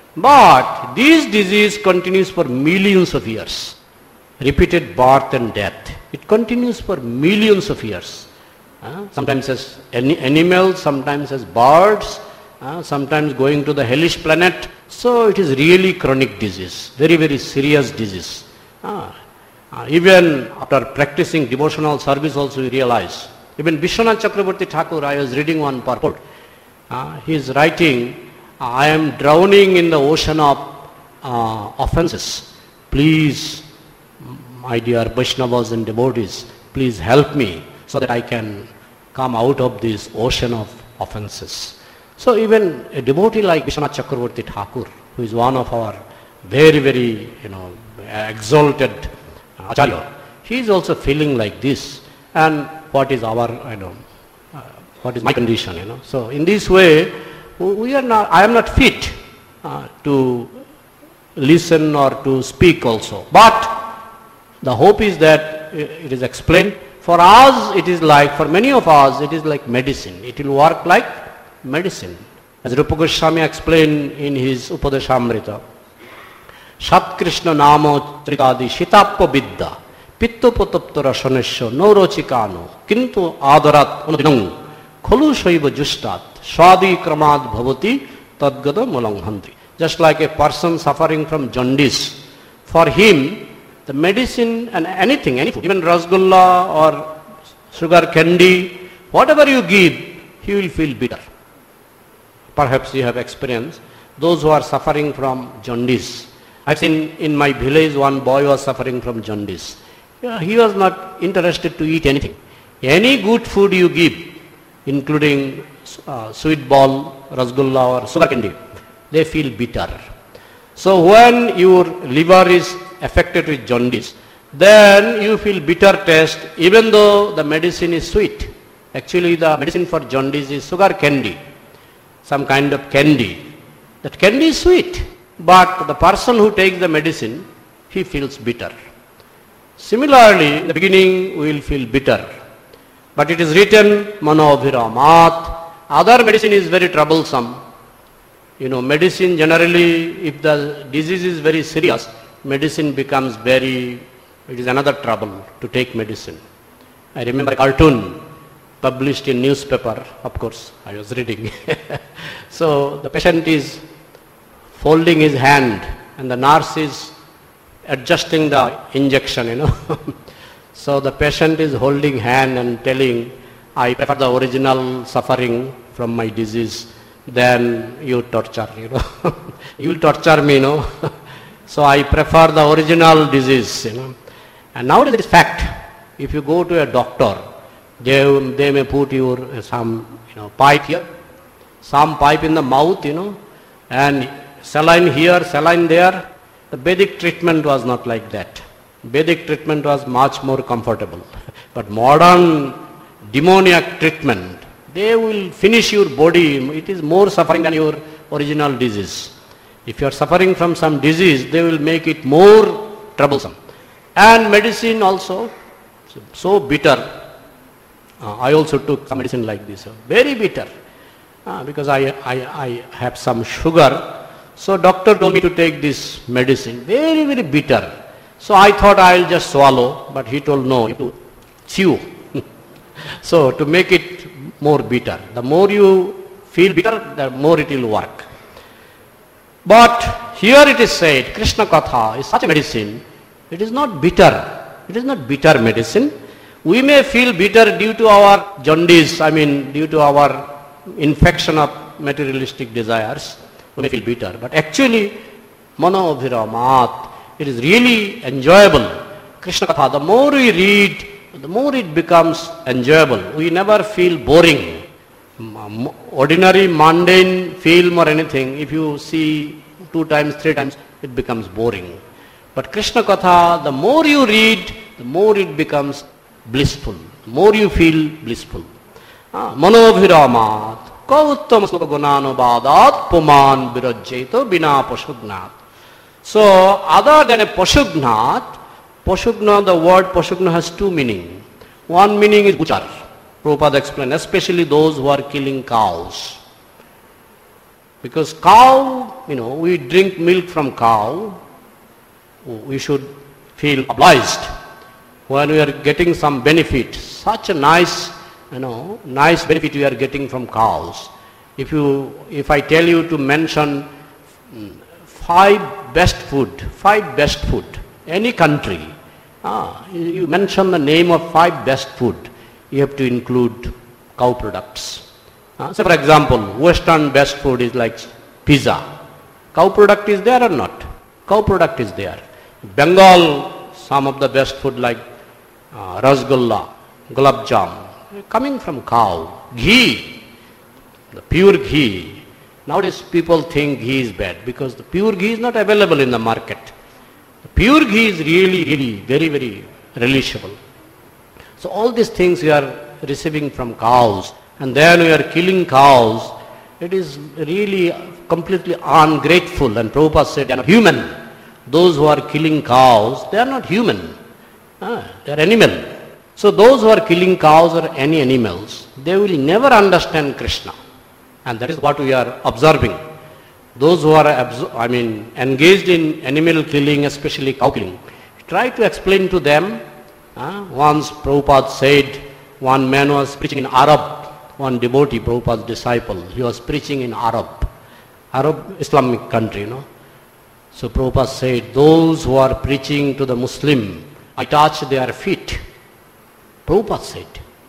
But this disease continues for millions of years. Repeated birth and death. It continues for millions of years. Uh, sometimes as any animals, sometimes as birds, uh, sometimes going to the hellish planet. So it is really chronic disease, very, very serious disease. Uh, uh, even after practicing devotional service also we realize. Even Vishwanath Chakravarti Thakur, I was reading one purport. Uh, he is writing, I am drowning in the ocean of uh, offenses. Please, my dear Vaishnavas and devotees, please help me so that I can come out of this ocean of offenses. So even a devotee like Vishwanath Chakravarti Thakur, who is one of our very, very, you know, exalted Acharya, he is also feeling like this. And what is our, you know, uh, what is my condition, you know. So in this way, we are not, I am not fit uh, to listen or to speak also. But the hope is that it is explained. For us, it is like, for many of us, it is like medicine. It will work like medicine. As Rupa Goswami explained in his Upadeshamrita, Sat Krishna Namo Trikadi Shitappa Vidya Pittopotapta Rashanesho Norochikano Kintu Adarat Unadinang Kholu Shaiva Justat Swadi Kramad Bhavati Tadgada Mulanghanti. Just like a person suffering from jaundice, for him, the medicine and anything, any food, even rasgulla or sugar candy, whatever you give, he will feel bitter. Perhaps you have experienced those who are suffering from jaundice. I've seen in my village one boy was suffering from jaundice. Yeah, he was not interested to eat anything. Any good food you give, including uh, sweet ball, rasgulla or sugar candy, they feel bitter. So when your liver is affected with jaundice, then you feel bitter taste even though the medicine is sweet. Actually the medicine for jaundice is sugar candy, some kind of candy. That candy is sweet, but the person who takes the medicine, he feels bitter. Similarly, in the beginning we will feel bitter, but it is written Manoabhiramat. Other medicine is very troublesome. You know, medicine generally, if the disease is very serious, medicine becomes very, it is another trouble to take medicine. I remember a cartoon published in newspaper, of course, I was reading. So the patient is folding his hand and the nurse is adjusting the injection, you know. So the patient is holding hand and telling, I prefer the original suffering from my disease than you torture, you know. You will torture me, you know. So I prefer the original disease, you know. And nowadays it is fact. If you go to a doctor, they, they may put your uh, some you know pipe here, some pipe in the mouth, you know, and saline here, saline there. The Vedic treatment was not like that. Vedic treatment was much more comfortable. But modern demoniac treatment, they will finish your body. It is more suffering than your original disease. If you are suffering from some disease, they will make it more troublesome. And medicine also, so bitter. Uh, I also took some medicine like this, uh, very bitter. Uh, because I, I, I have some sugar. So doctor told me to take this medicine, very, very bitter. So I thought I will just swallow, but he told no, you have to chew. So to make it more bitter. The more you feel bitter, the more it will work. But here it is said, Krishna Katha is such a medicine. It is not bitter. It is not bitter medicine. We may feel bitter due to our jaundice, I mean due to our infection of materialistic desires. We may feel bitter. But actually, Manoabhiramat, it is really enjoyable. Krishna Katha, the more we read, the more it becomes enjoyable. We never feel boring. Ordinary, mundane film or anything, if you see two times, three times, it becomes boring. But Krishna Katha, the more you read, the more it becomes blissful. The more you feel blissful. Manobhiramat, kauttam sloka gunanubhadat puman virajyeto bina pashugnat. So, other than a pashugnat, Pashugna, the word Pashugna has two meanings. One meaning is butcher. Prabhupada explained, especially those who are killing cows. Because cow, you know, we drink milk from cow, we should feel obliged when we are getting some benefit. Such a nice, you know, nice benefit we are getting from cows. If you, if I tell you to mention five best food, five best food, any country, ah, you mention the name of five best food, you have to include cow products. Uh, so for example, Western best food is like pizza. Cow product is there or not? Cow product is there. Bengal, some of the best food like uh, rasgulla, gulab jam, coming from cow, ghee, the pure ghee. Nowadays people think ghee is bad because the pure ghee is not available in the market. The pure ghee is really, really very, very relishable. So all these things we are receiving from cows, and then we are killing cows. It is really completely ungrateful, and Prabhupada said they are not human. Those who are killing cows, they are not human. Ah, they are animal. So those who are killing cows or any animals, they will never understand Krishna. And that is what we are observing. Those who are, I mean, engaged in animal killing, especially cow killing, try to explain to them. Uh, once Prabhupada said, one man was preaching in Arab, one devotee, Prabhupada's disciple, he was preaching in Arab, Arab Islamic country, you know. So Prabhupada said, those who are preaching to the Muslim, I touch their feet. Prabhupada said.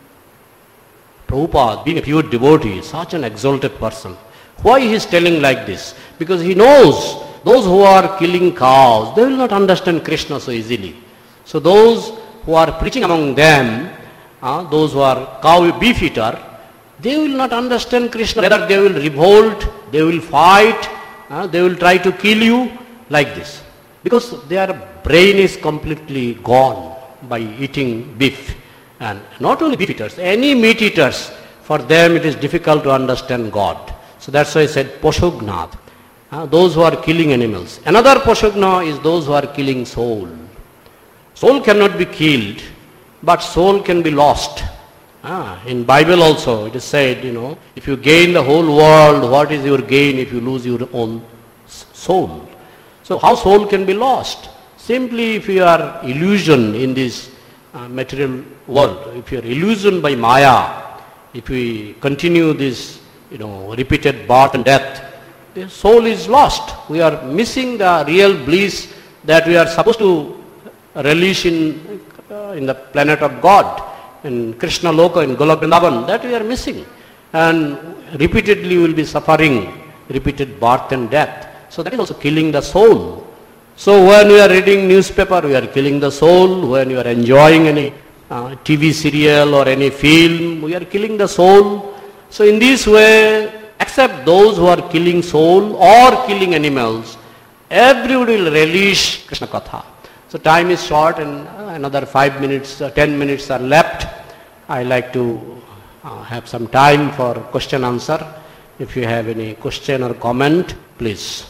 Prabhupada, being a pure devotee, such an exalted person. Why he is telling like this? Because he knows those who are killing cows, they will not understand Krishna so easily. So those who are preaching among them, uh, those who are cow beef eater, they will not understand Krishna. Whether they will revolt, they will fight, uh, they will try to kill you like this. Because their brain is completely gone by eating beef. And not only beef eaters, any meat eaters, for them it is difficult to understand God. So that's why I said Poshugnath, uh, those who are killing animals. Another Poshugna is those who are killing soul. Soul cannot be killed, but soul can be lost. Ah, in Bible also it is said, you know, if you gain the whole world, what is your gain if you lose your own soul? So how soul can be lost? Simply if you are illusion in this uh, material world, if you are illusioned by Maya, if we continue this, you know, repeated birth and death, the soul is lost. We are missing the real bliss that we are supposed to relish in, uh, in the planet of God, in Krishna Loka, in Golok Vrindavan, that we are missing. And repeatedly we will be suffering repeated birth and death. So that is also killing the soul. So when we are reading newspaper, we are killing the soul. When you are enjoying any uh, T V serial or any film, we are killing the soul. So in this way, except those who are killing soul or killing animals, everybody will relish Krishna Katha. So time is short and another five minutes, uh, ten minutes are left. I like to uh, have some time for question answer. If you have any question or comment, please.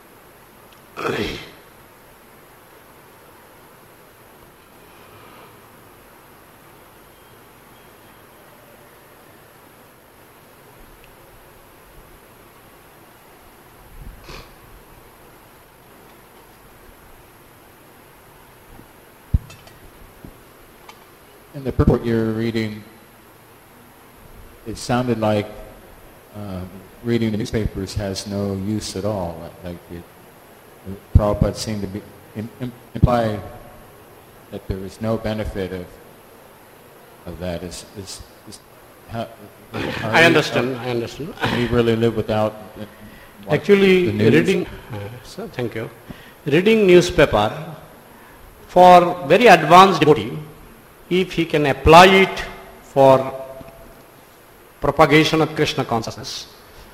In the purport you're reading, it sounded like uh, reading the newspapers has no use at all. Like it, Prabhupada seemed to be im, im, imply that there is no benefit of of that. Is is, is how, I understand. Are, I understand. Can we really live without? The, Actually, the news? reading. Uh, sir, thank you. Reading newspaper for very advanced devotee, if he can apply it for propagation of Krishna consciousness.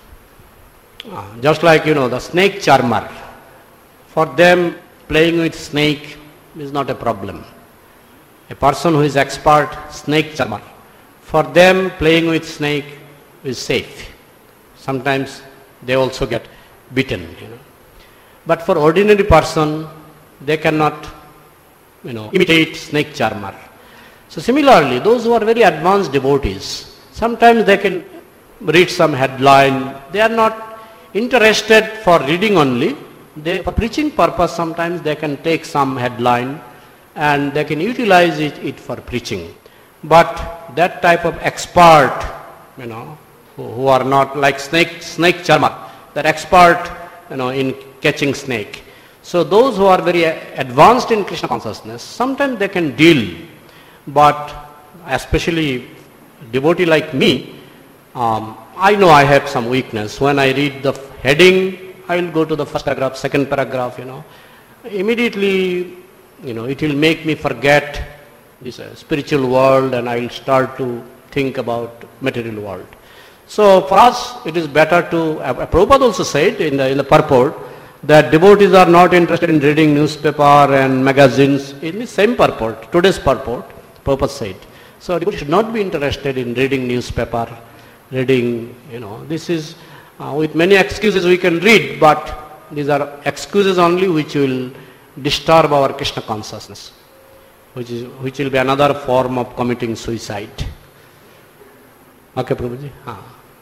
Uh, just like, you know, the snake charmer. For them, playing with snake is not a problem. A person who is expert snake charmer, for them playing with snake is safe. Sometimes they also get bitten, you know. But for ordinary person, they cannot, you know, imitate snake charmer. So similarly, those who are very advanced devotees, sometimes they can read some headline. They are not interested for reading only. They, for preaching purpose, sometimes they can take some headline and they can utilize it, it for preaching. But that type of expert, you know, who, who are not like snake snake charmer, that expert, you know, in catching snake. So those who are very advanced in Krishna consciousness, sometimes they can deal. But especially devotee like me, um, I know I have some weakness. When I read the heading, I will go to the first paragraph, second paragraph, you know. Immediately, you know, it will make me forget this uh, spiritual world, and I will start to think about material world. So for us, it is better to, uh, Prabhupada also said in the, in the purport, that devotees are not interested in reading newspaper and magazines. In the same purport, today's purport, Prabhupada said. So devotees should not be interested in reading newspaper, reading, you know, this is, uh, with many excuses we can read, but these are excuses only which will disturb our Krishna consciousness, which is, which will be another form of committing suicide. Okay, Prabhuji? Ah.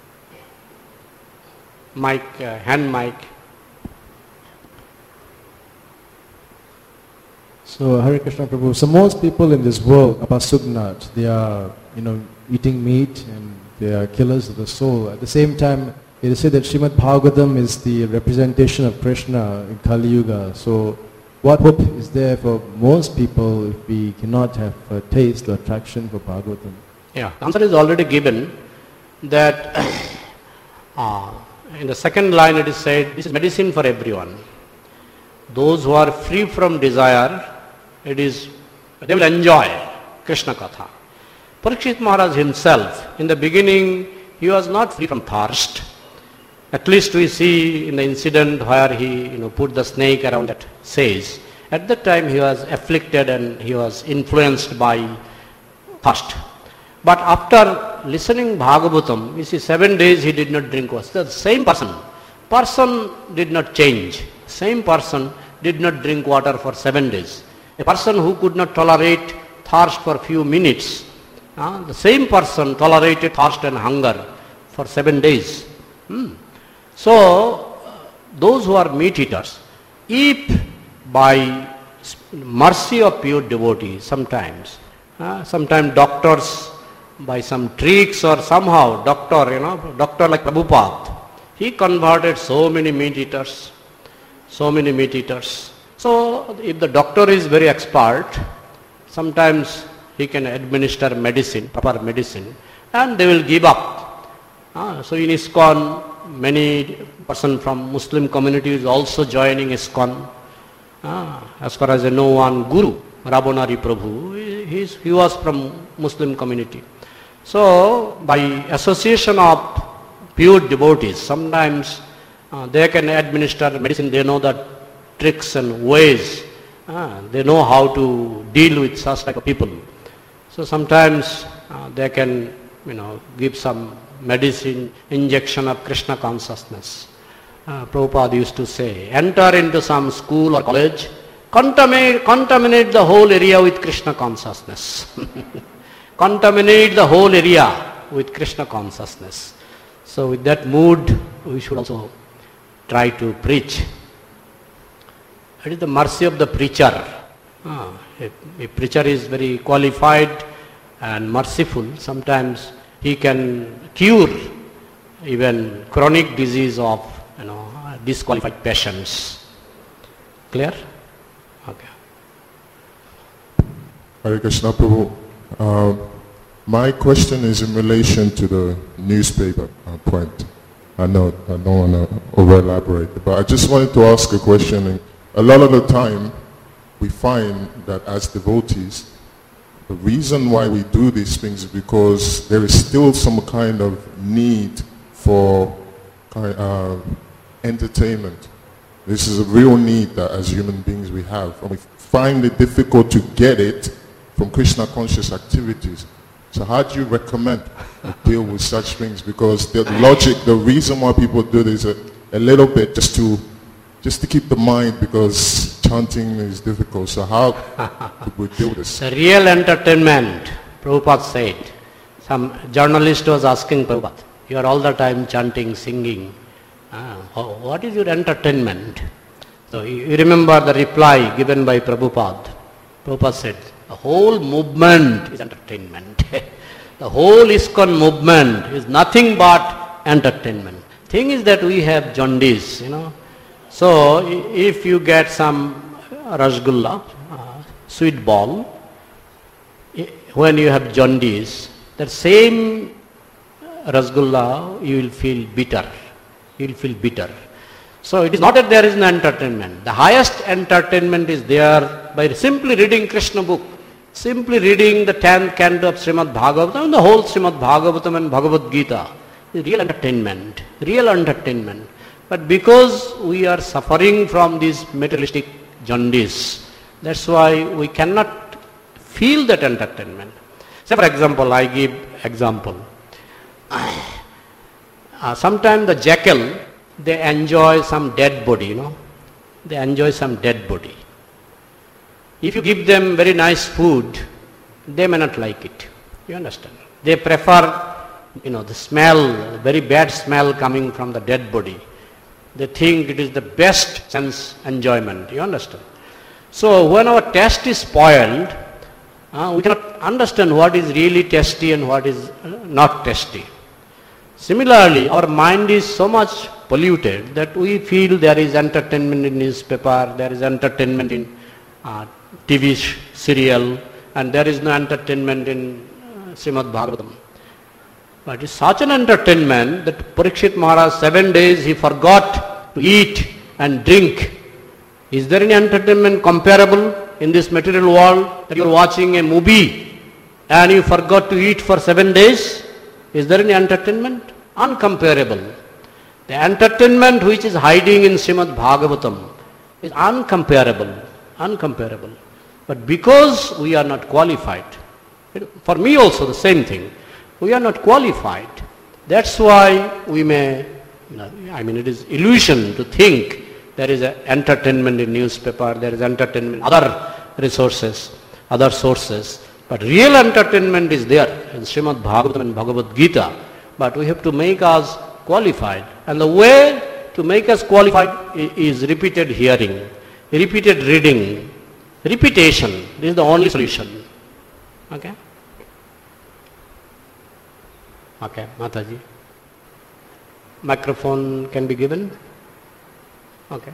Mic, uh, hand mic. So, Hare Krishna Prabhu, so most people in this world, apasugnat, they are, you know, eating meat and they are killers of the soul. At the same time, it is said that Srimad Bhagavatam is the representation of Krishna in Kali Yuga. So, what hope is there for most people if we cannot have a taste or attraction for Bhagavatam? Yeah, the answer is already given, that uh, in the second line it is said, this is medicine for everyone. Those who are free from desire, it is, they will enjoy Krishna Katha. Parikshit Maharaj himself, in the beginning, he was not free from thirst. At least we see in the incident where he, you know, put the snake around that sage. At that time he was afflicted and he was influenced by thirst. But after listening Bhagavatam, you see, seven days he did not drink water. The same person, person did not change. Same person did not drink water for seven days. A person who could not tolerate thirst for few minutes, uh, the same person tolerated thirst and hunger for seven days. Hmm. So, those who are meat eaters, if by mercy of pure devotees, sometimes, uh, sometimes doctors, by some tricks or somehow, doctor, you know, doctor like Prabhupada, he converted so many meat eaters, so many meat eaters. So, if the doctor is very expert, sometimes he can administer medicine, proper medicine, and they will give up. Uh, so, in ISKCON, many person from Muslim community is also joining ISKCON. Uh, as far as I know, one Guru, Rabonari Prabhu, he, he was from Muslim community. So, by association of pure devotees, sometimes uh, they can administer medicine, they know the tricks and ways, uh, they know how to deal with such type of people. So, sometimes uh, they can, you know, give some medicine, injection of Krishna consciousness. Uh, Prabhupada used to say, enter into some school or college, contaminate, contaminate the whole area with Krishna consciousness. Contaminate the whole area with Krishna consciousness. So with that mood, we should also try to preach. It is the mercy of the preacher. Ah, a, a preacher is very qualified and merciful. Sometimes he can cure even chronic disease of, you know, disqualified patients. Clear? Okay. Hare Krishna Prabhu. Uh, my question is in relation to the newspaper uh, point. I know I don't want to over elaborate, but I just wanted to ask a question. A lot of the time, we find that as devotees, the reason why we do these things is because there is still some kind of need for uh, entertainment. This is a real need that as human beings we have, and we find it difficult to get it from Krishna conscious activities. So how do you recommend to deal with such things? Because the logic, the reason why people do this a, a little bit just to just to keep the mind, because chanting is difficult. So how do we deal with this? The real entertainment, Prabhupada said. Some journalist was asking Prabhupada, you are all the time chanting, singing. Ah, what is your entertainment? So you remember the reply given by Prabhupada. Prabhupada said, the whole movement is entertainment. The whole ISKCON movement is nothing but entertainment. Thing is that we have jaundice, you know. So if you get some rasgulla, uh, sweet ball, when you have jaundice, that same rasgulla you will feel bitter. You will feel bitter. So it is not that there is an entertainment. The highest entertainment is there by simply reading Krishna book. Simply reading the tenth canto of Srimad Bhagavatam, the whole Srimad Bhagavatam and Bhagavad Gita is real entertainment, real entertainment. But because we are suffering from this materialistic jaundice, that's why we cannot feel that entertainment. Say for example, I give example. Uh, sometimes the jackal, they enjoy some dead body, you know. They enjoy some dead body. If you give them very nice food, they may not like it. You understand? They prefer, you know, the smell, very bad smell coming from the dead body. They think it is the best sense enjoyment. You understand? So when our taste is spoiled, uh, we cannot understand what is really tasty and what is not tasty. Similarly, our mind is so much polluted that we feel there is entertainment in newspaper, there is entertainment in uh, T V serial, and there is no entertainment in uh, Srimad Bhagavatam. But it's such an entertainment that Parikshit Maharaj, seven days he forgot to eat and drink. Is there any entertainment comparable in this material world that you are watching a movie and you forgot to eat for seven days? Is there any entertainment? Uncomparable. The entertainment which is hiding in Srimad Bhagavatam is uncomparable. Uncomparable. But because we are not qualified, for me also the same thing, we are not qualified. That's why we may, you know, I mean it is illusion to think there is a entertainment in newspaper, there is entertainment in other resources, other sources. But real entertainment is there in Srimad Bhagavatam and Bhagavad Gita. But we have to make us qualified. And the way to make us qualified is repeated hearing, repeated reading, repetition. This is the only solution. Okay? Okay, Mataji. Microphone can be given. Okay.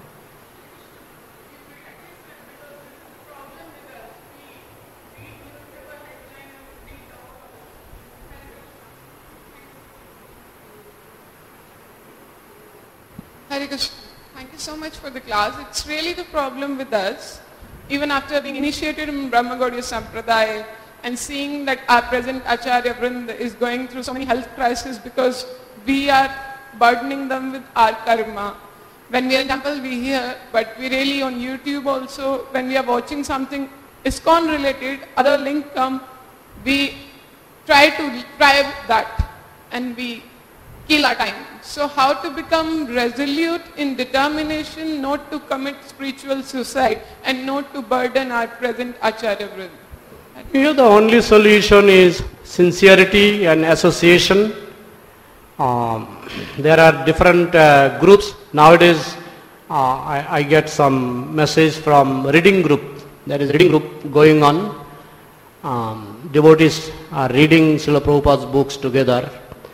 Hare Krishna. Thank you so much for the class. It's really the problem with us, even after being initiated in Brahma Gaudiya Sampradaya and seeing that our present Acharya Vrinda is going through so many health crises because we are burdening them with our karma. When we are in temple, we hear, but we really on YouTube also, when we are watching something ISKCON related, other link come, we try to try that and we kill our time. So how to become resolute in determination not to commit spiritual suicide and not to burden our present Acharya Vrinda? Here the only solution is sincerity and association. Um, there are different uh, groups. Nowadays uh, I, I get some message from reading group. There is reading group going on. Um, devotees are reading Srila Prabhupada's books together.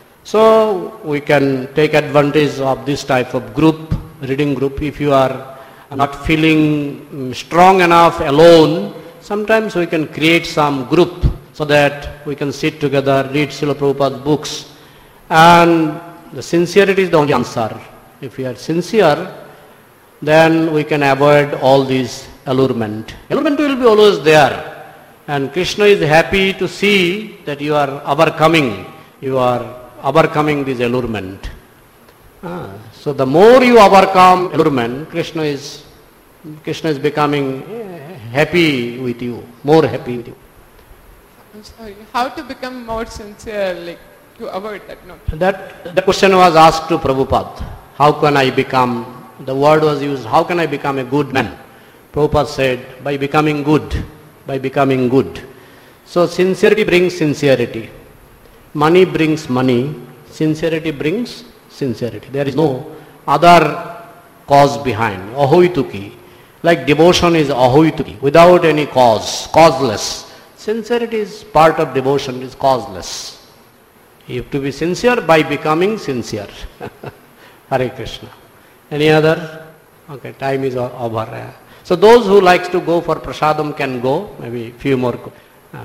So we can take advantage of this type of group, reading group. If you are not feeling strong enough alone, sometimes we can create some group so that we can sit together, read Srila Prabhupada's books. And the sincerity is the only answer. If we are sincere, then we can avoid all these allurement. Allurement will be always there. And Krishna is happy to see that you are overcoming, you are overcoming this allurement. Ah, so the more you overcome allurement, Krishna is, Krishna is becoming happy with you, more happy with you. I'm sorry, how to become more sincere, like to avoid that? No. That, the question was asked to Prabhupada. How can I become, the word was used, how can I become a good man? Prabhupada said, by becoming good, by becoming good. So sincerity brings sincerity. Money brings money, sincerity brings sincerity. There is no other cause behind. Ahoituki. Like devotion is ahoituki, without any cause, causeless. Sincerity is part of devotion, is causeless. You have to be sincere by becoming sincere. Hare Krishna. Any other? Okay, time is over. So those who likes to go for prasadam can go, maybe few more. Uh,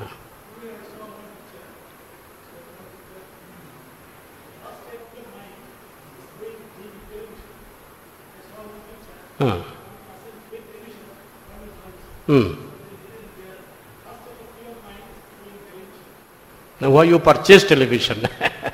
Hmm. Now why you purchase television?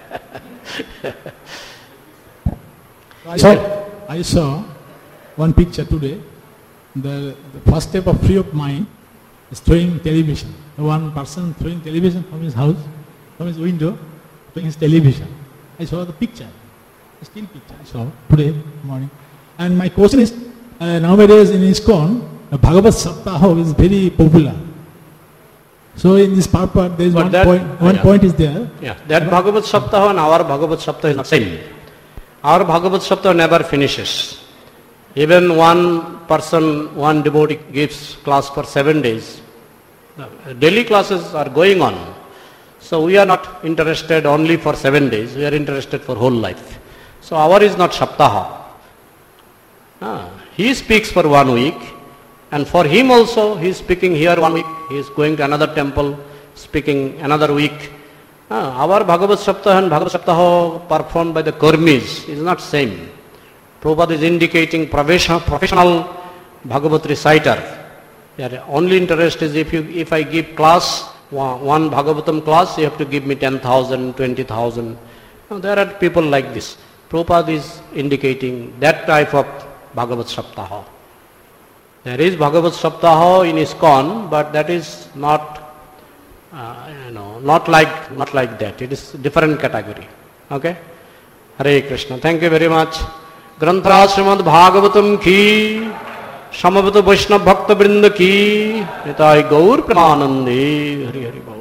I saw, I saw one picture today. The, the first step of free of mind is throwing television. One person throwing television from his house, from his window, to his television. I saw the picture, a still picture I saw today morning. And my question is, uh, nowadays in ISKCON, the Bhagavad Saptaha is very popular. So in this purport, there is But one that- point, one yeah. point is there. Yeah, that Bhagavad Saptaha and our Bhagavad Saptaha is not same. Our Bhagavad Saptaha never finishes. Even one person, one devotee gives class for seven days. Daily classes are going on. So we are not interested only for seven days, we are interested for whole life. So our is not Saptaha. Ah, he speaks for one week, and for him also he is speaking here one week, he is going to another temple, speaking another week. Ah, our Bhagavad Saptaha and Bhagavad Saptaha performed by the Karmis is not same. Prabhupada is indicating professional Bhagavad reciter. Their only interest is if you if I give class, one Bhagavatam class, you have to give me ten thousand, twenty thousand. Now, there are people like this. Prabhupada is indicating that type of Bhagavad Saptaha. There is Bhagavad Saptaha in ISKCON, but that is not, uh, you know, not like not like that. It is different category. Okay? Hare Krishna. Thank you very much. Granthra Srimad Bhagavatam ki, Samavata Vaishnava Bhakta Vrinda ki, Nitai Gaur Pramanande. Hari Hari Gaur.